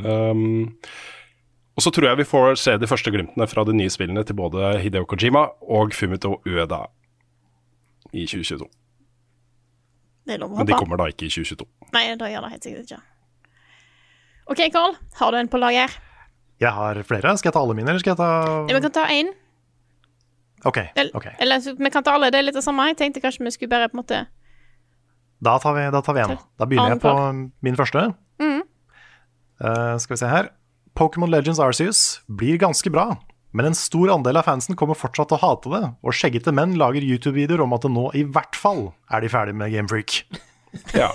Og så tror jeg vi får se de første glimtene fra de nye spillene til både Hideo Kojima og Fumito Ueda i 2022. Men de kommer da ikke i 2022. Nei, da gjør det helt sikkert ikke. Ok, Carl, har du en på lager? Jeg har flere. Skal jeg ta alle mine, eller skal jeg ta... Ja, vi kan ta en. Ok. Eller vi kan ta alle, det er litt det samme. Jeg tenkte kanskje vi skulle bare på en måte... Da tar vi en. Da begynner jeg på min første. Skal vi se her. Pokémon Legends Arceus blir ganske bra, men en stor andel av fansen kommer fortsatt til å hate det, og skjeggete menn lager YouTube-videoer om at det nå i hvert fall er de ferdig med Game Freak. Ja.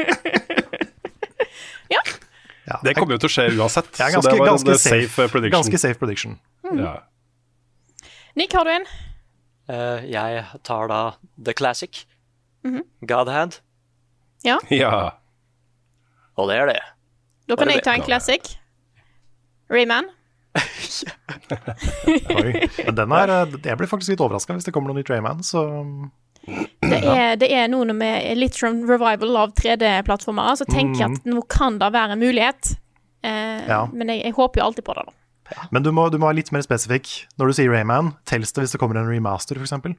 Ja. Det kommer jo til å skje uansett, så det var ganske safe prediction. Ganske safe prediction. Ja. Nick, har du en? Jeg tar da The Classic. God Hand. Ja. Og det er det. Da kan jeg ta en classic. Rayman. Oi. Men den jeg blir faktisk litt overrasket hvis det kommer noe nytt Rayman, så... Det er noe med litt sånn revival av 3D-plattformer, så tenker jeg at nå kan det være en mulighet. Men jeg håper jo alltid på det, da. Men du må være litt mer spesifikk. Når du sier Rayman, telles det hvis det kommer en remaster, for eksempel?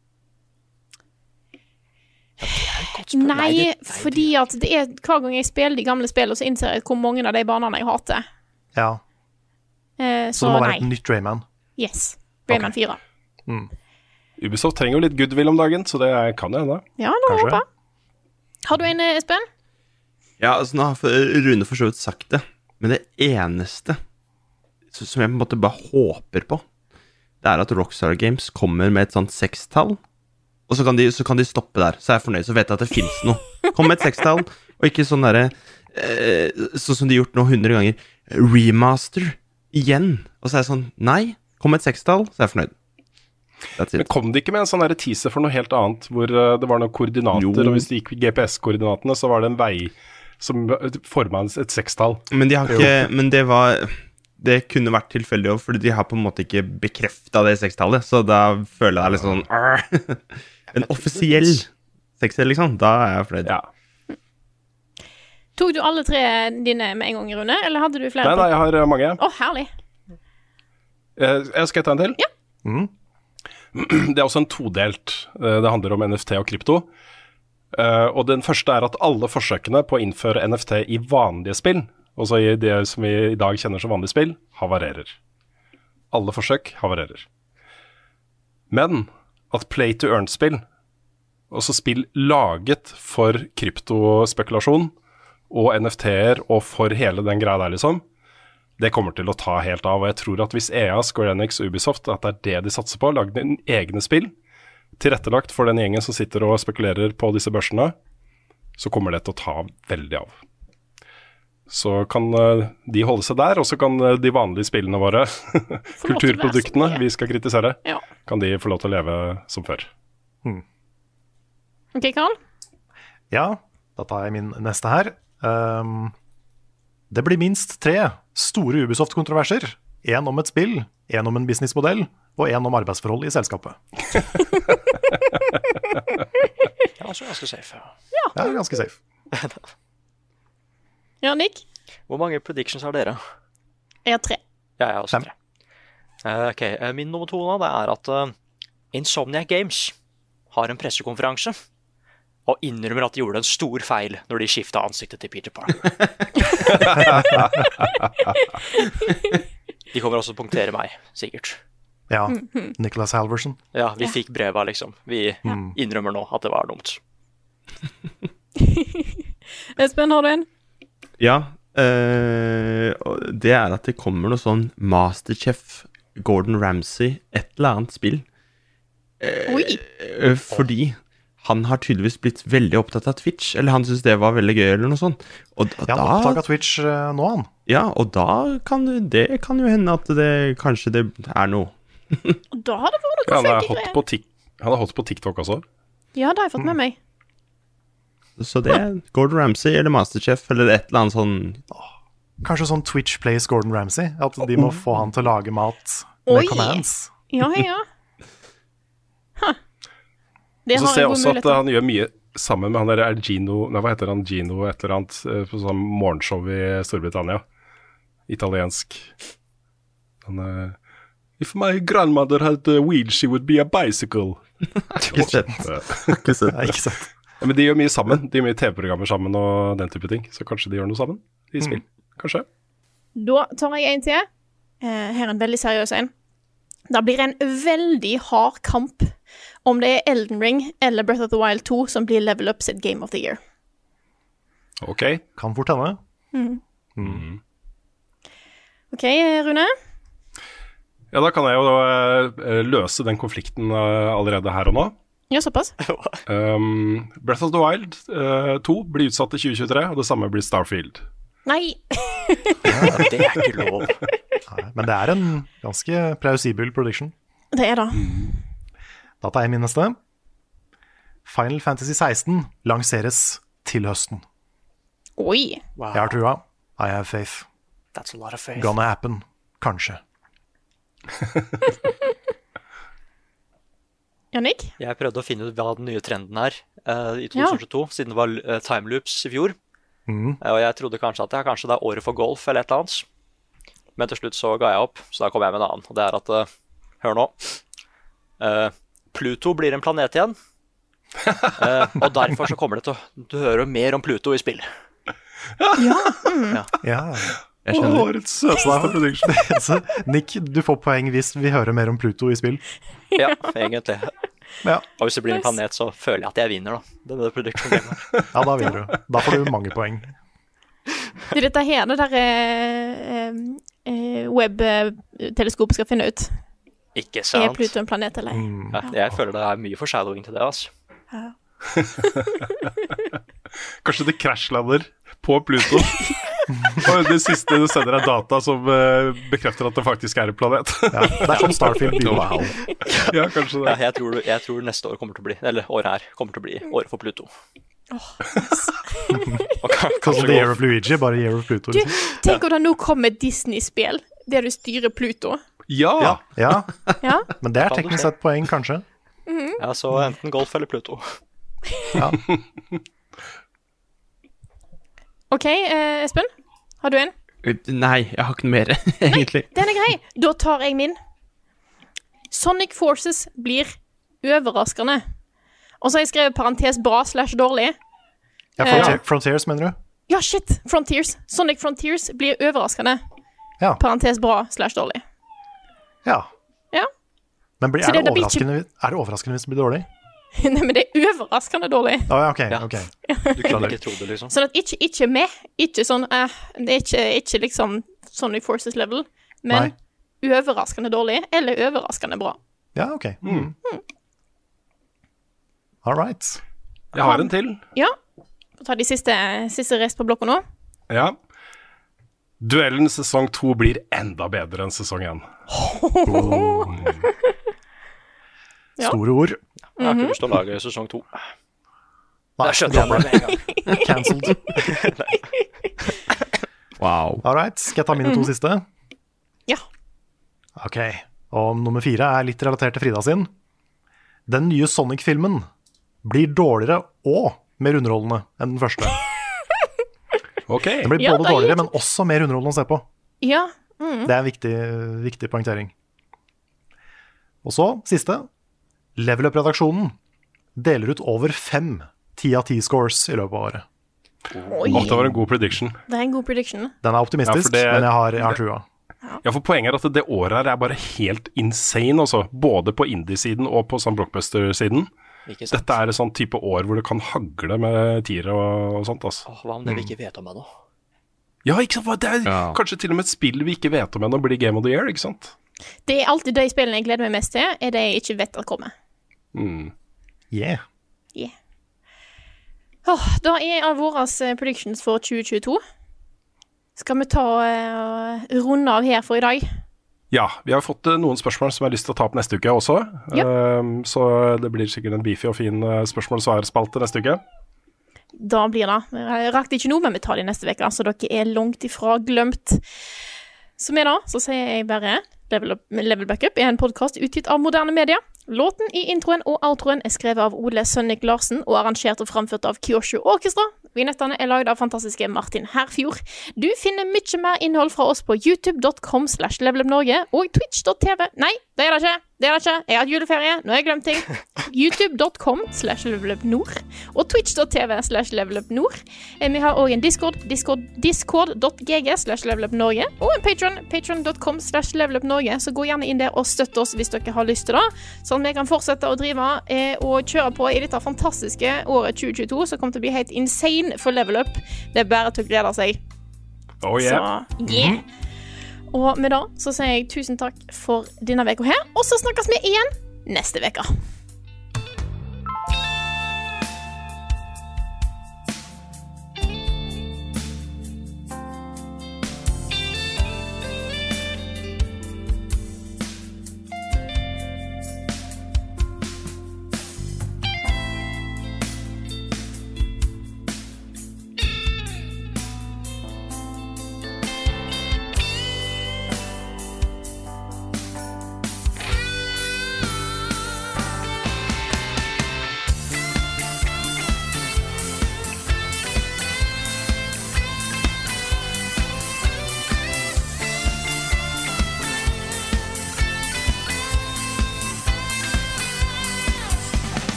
Nei, fordi at det er hver gang jeg spiller de gamle spillene, så innser jeg hvor mange av de banene jeg hater. Ja. Så det må være et nytt Rayman? Yes. Rayman 4. Ubisoft trenger jo litt goodwill om dagen, så det kan jo hende. Ja, det håper jeg. Har du en, Espen? Ja, altså nå har Rune for så vidt sagt det, men det eneste som jeg på en måte bare håper på, det er at Rockstar Games kommer med et sånt 6-tall, og så kan de stoppe der, så er jeg fornøyd, så vet jeg at det finnes noe. Kom med et 6-tall, og ikke sånn derre, sånn som de har gjort nå 100 ganger, remaster igjen, og så er jeg sånn, nei, kom med et 6-tall, så er jeg fornøyd. Men kom de ikke med en sånn teaser for noe helt annet, hvor det var noen koordinater, og hvis det gikk GPS-koordinatene, så var det en vei som formet et 6-tall. Men de har ikke, men det kunne vært tilfeldig også, fordi de har på en måte ikke bekreftet det 6-tallet, så da føler jeg litt sånn, en offisiell 6-tall, liksom, da er jeg fornøyd. Ja. Tok du alle 3 dine med en gang, Rune, eller hadde du flere? Nei, jeg har mange. Herlig. Jeg skal ta en til. Ja. Det er også en todelt. Det handler om NFT og krypto. Og den første er at alle forsøkene på å innføre NFT i vanlige spill, også i det som vi i dag kjenner som vanlige spill, havarerer. Alle forsøk havarerer. Men at play to earn-spill, også spill laget for kryptospekulasjon og NFT-er og for hele den greia der liksom, det kommer til å ta helt av. Og jeg tror at hvis EA, Square Enix og Ubisoft, at det er det de satser på, lage egne spill, tilrettelagt for den gjengen som sitter og spekulerer på disse børsene, så kommer det til å ta veldig av. Så kan de holde seg der, og så kan de vanlige spillene våre, kulturproduktene vi skal kritisere, kan de få lov til å leve som før. Ok, Karl? Ja, da tar jeg min neste her. Det blir minst 3 store Ubisoft-kontroverser. En om et spill, en om en businessmodell, og en om arbeidsforhold i selskapet. Ja, så ganske safe. Ja, ganske safe. Ja, Nick? Hvor mange predictions har dere? Jeg har 3. Ja, jeg har også 3. Ok, min nummer 2 nå, det er at Insomniac Games har en pressekonferanse og innrømmer at de gjorde en stor feil når de skiftet ansiktet til Peter Parker. De kommer også til å punktere meg, sikkert. Ja, Nicholas Halvorsen. Ja, vi fikk brevet, liksom. Vi innrømmer nå at det var dumt. Espen, har du en? Ja, det er at det kommer noe sånn Masterchef, Gordon Ramsay, et eller annet spill. Fordi han har tydeligvis blitt veldig opptatt av Twitch, eller han synes det var veldig gøy, eller noe sånt. Og ja, han oppdaget Twitch nå, han. Ja, og da kan det jo hende at kanskje det er noe. Og da har det vært noe han er hot på TikTok også. Ja, det har jeg fått med meg. Så det er Gordon Ramsay eller Masterchef, eller et eller annet sånn. Kanskje sånn Twitch plays Gordon Ramsay, at de må få han til å lage mat med commands. Ja. Og så ser jeg også at han gjør mye sammen med han der Gino, hva heter han, Gino et eller annet, på sånn morgenshow i Storbritannia. Italiensk. If my grandmother had a wheel, she would be a bicycle. Ikke sett. Ja, men de gjør mye sammen. De gjør mye TV-programmer sammen og den type ting. Så kanskje de gjør noe sammen i spill. Kanskje. Da tar jeg en til. Her er en veldig seriøs en. Det blir en veldig hard kamp om det er Elden Ring eller Breath of the Wild 2 som blir Level Up sitt Game of the Year. Ok. Kan fort hende. Ok, Rune? Ja, da kan jeg jo løse den konflikten allerede her og nå. Ja, såpass. Breath of the Wild 2 blir utsatt til 2023, og det samme blir Starfield. Nei! Ja, det er ikke lov. Nei, men det er en ganske plausibel prediction. Det er det. Da tar jeg min neste. Final Fantasy 16 lanseres til høsten. Oi! Wow. Jeg har trua. I have faith. That's a lot of faith. Gonna happen. Kanskje. Jannik? Jeg prøvde å finne ut hva den nye trenden er i 2022, siden det var timeloops i fjor. Og jeg trodde kanskje at kanskje det er året for golf eller et eller annet. Men til slutt så ga jeg opp, så da kom jeg med en annen. Og det er at, hør nå, Pluto blir en planet igjen. Og derfor så kommer det til å høre mer om Pluto i spill. Ja. Årets søteste prediction. Nick, du får poeng hvis vi hører mer om Pluto i spill. Ja, egentlig. Ja. Og hvis det blir en planet, så føler jeg at jeg vinner, da. Det er det prediction game her. Ja, da vinner du. Da får du mange poeng. Det er dette her det der web-teleskopet skal finne ut. Ikke sant? Er Pluto en planet eller ei? Ja, jeg føler det er mye foreshadowing til det, altså. Ja. Kanskje det krasjlander på Pluto. Og det siste du sender er data som bekrefter at det faktisk er en planet. Ja, det er som Starfield. Wow. Ja, kanskje det. Ja, jeg tror neste år kommer til å bli, eller året her, kommer til å bli året for Pluto. Kanskje The Year of Luigi, bare Year of Pluto. Du, tenk om det nå kommer Disney-spill der du styrer Pluto. Ja. Men det er teknisk sett poeng, kanskje. Ja, så enten golf eller Pluto. Ja. Ok, Espen, har du en? Nei, jeg har ikke noe mer, egentlig. Den er grei. Da tar jeg min. Sonic Forces blir overraskende. Og så har jeg skrevet parentes bra/dårlig. Ja, Frontiers, mener du? Ja, shit! Frontiers. Sonic Frontiers blir overraskende. Ja. Parentes bra/dårlig. Ja. Men Så er det overraskende hvis det blir dårlig? Nei, men det er overraskende dårlig. Ok. Du kunne ikke tro det, liksom. Sånn at ikke med. Ikke sånn, det er ikke liksom Sonic Forces level, men overraskende dårlig, eller overraskende bra. Ja, ok. All right. Jeg har en til. Ja. Få ta de siste rest på blokka nå. Ja. Duellen sesong 2 blir enda bedre enn sesong 1. Store ord. Jeg har ikke lyst til å lage sesong 2. Nei, Det skjønte jeg med en gang. Cancelled. Wow. All right. Skal jeg ta mine 2 siste? Ja. Ok. Og nummer 4 er litt relatert til Frida sin. Den nye Sonic-filmen blir dårligere og mer underholdende enn den første. Ok. Den blir både dårligere, men også mer underholdende å se på. Ja. Det er en viktig poengtering. Og så, siste. Level Up-redaksjonen deler ut over 5 10 av 10 scores i løpet av året. Oi. Det var en god prediction. Det er en god prediction. Den er optimistisk, men jeg har trua. Ja, for poenget er at det året her er bare helt insane, altså. Både på indie-siden og på sånn blockbuster-siden. Dette er et sånn type år hvor det kan hagle med tiere og sånt, altså. Hva om det vi ikke vet om ennå? Ja, ikke sant? Det er kanskje til og med et spill vi ikke vet om ennå blir Game of the Year, ikke sant? Det er alltid de spillene jeg gleder meg mest til, er det jeg ikke vet at kommer. Yeah. Da er våre predictions for 2022. Skal vi ta runde av her for i dag? Ja, vi har fått noen spørsmål som jeg har lyst til å ta opp neste uke også. Så det blir sikkert en beefy og fin spørsmål-svar-spalte neste uke. Da blir det. Jeg rakk ikke noe, men vi tar det neste uke, så dere er langt ifra glemt. Så med da, så sier jeg bare Level Backup er en podcast utgitt av Moderne Media. Låten i introen og outroen er skrevet av Ole Sønnik Larsen og arrangert og framført av Kyosho Orkestra. Vignettene er laget av fantastiske Martin Herfjord. Du finner mye mer innhold fra oss på youtube.com/levelupnorge og twitch.tv. Nei, det er det ikke. Jeg har hatt juleferie. Nå har jeg glemt ting. youtube.com/levelupnord og twitch.tv/levelupnord. Vi har også en discord.gg/levelupnorge og en patreon.com/levelupnorge. Så gå gjerne inn der og støtt oss hvis dere har lyst til det. Sånn at vi kan fortsette å drive og kjøre på i dette fantastiske året 2022, som kommer til å bli helt insane for Level Up. Det er bare til å glede seg. Oh yeah. Så, yeah. Og med det så sier jeg tusen takk for denne veka her, og så snakkes vi igjen neste veka.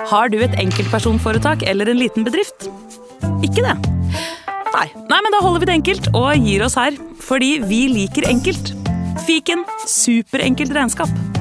Har du et enkeltpersonforetak eller en liten bedrift? Ikke det? Nei, men da holder vi det enkelt og gir oss her, fordi vi liker enkelt. Fiken, superenkelt regnskap.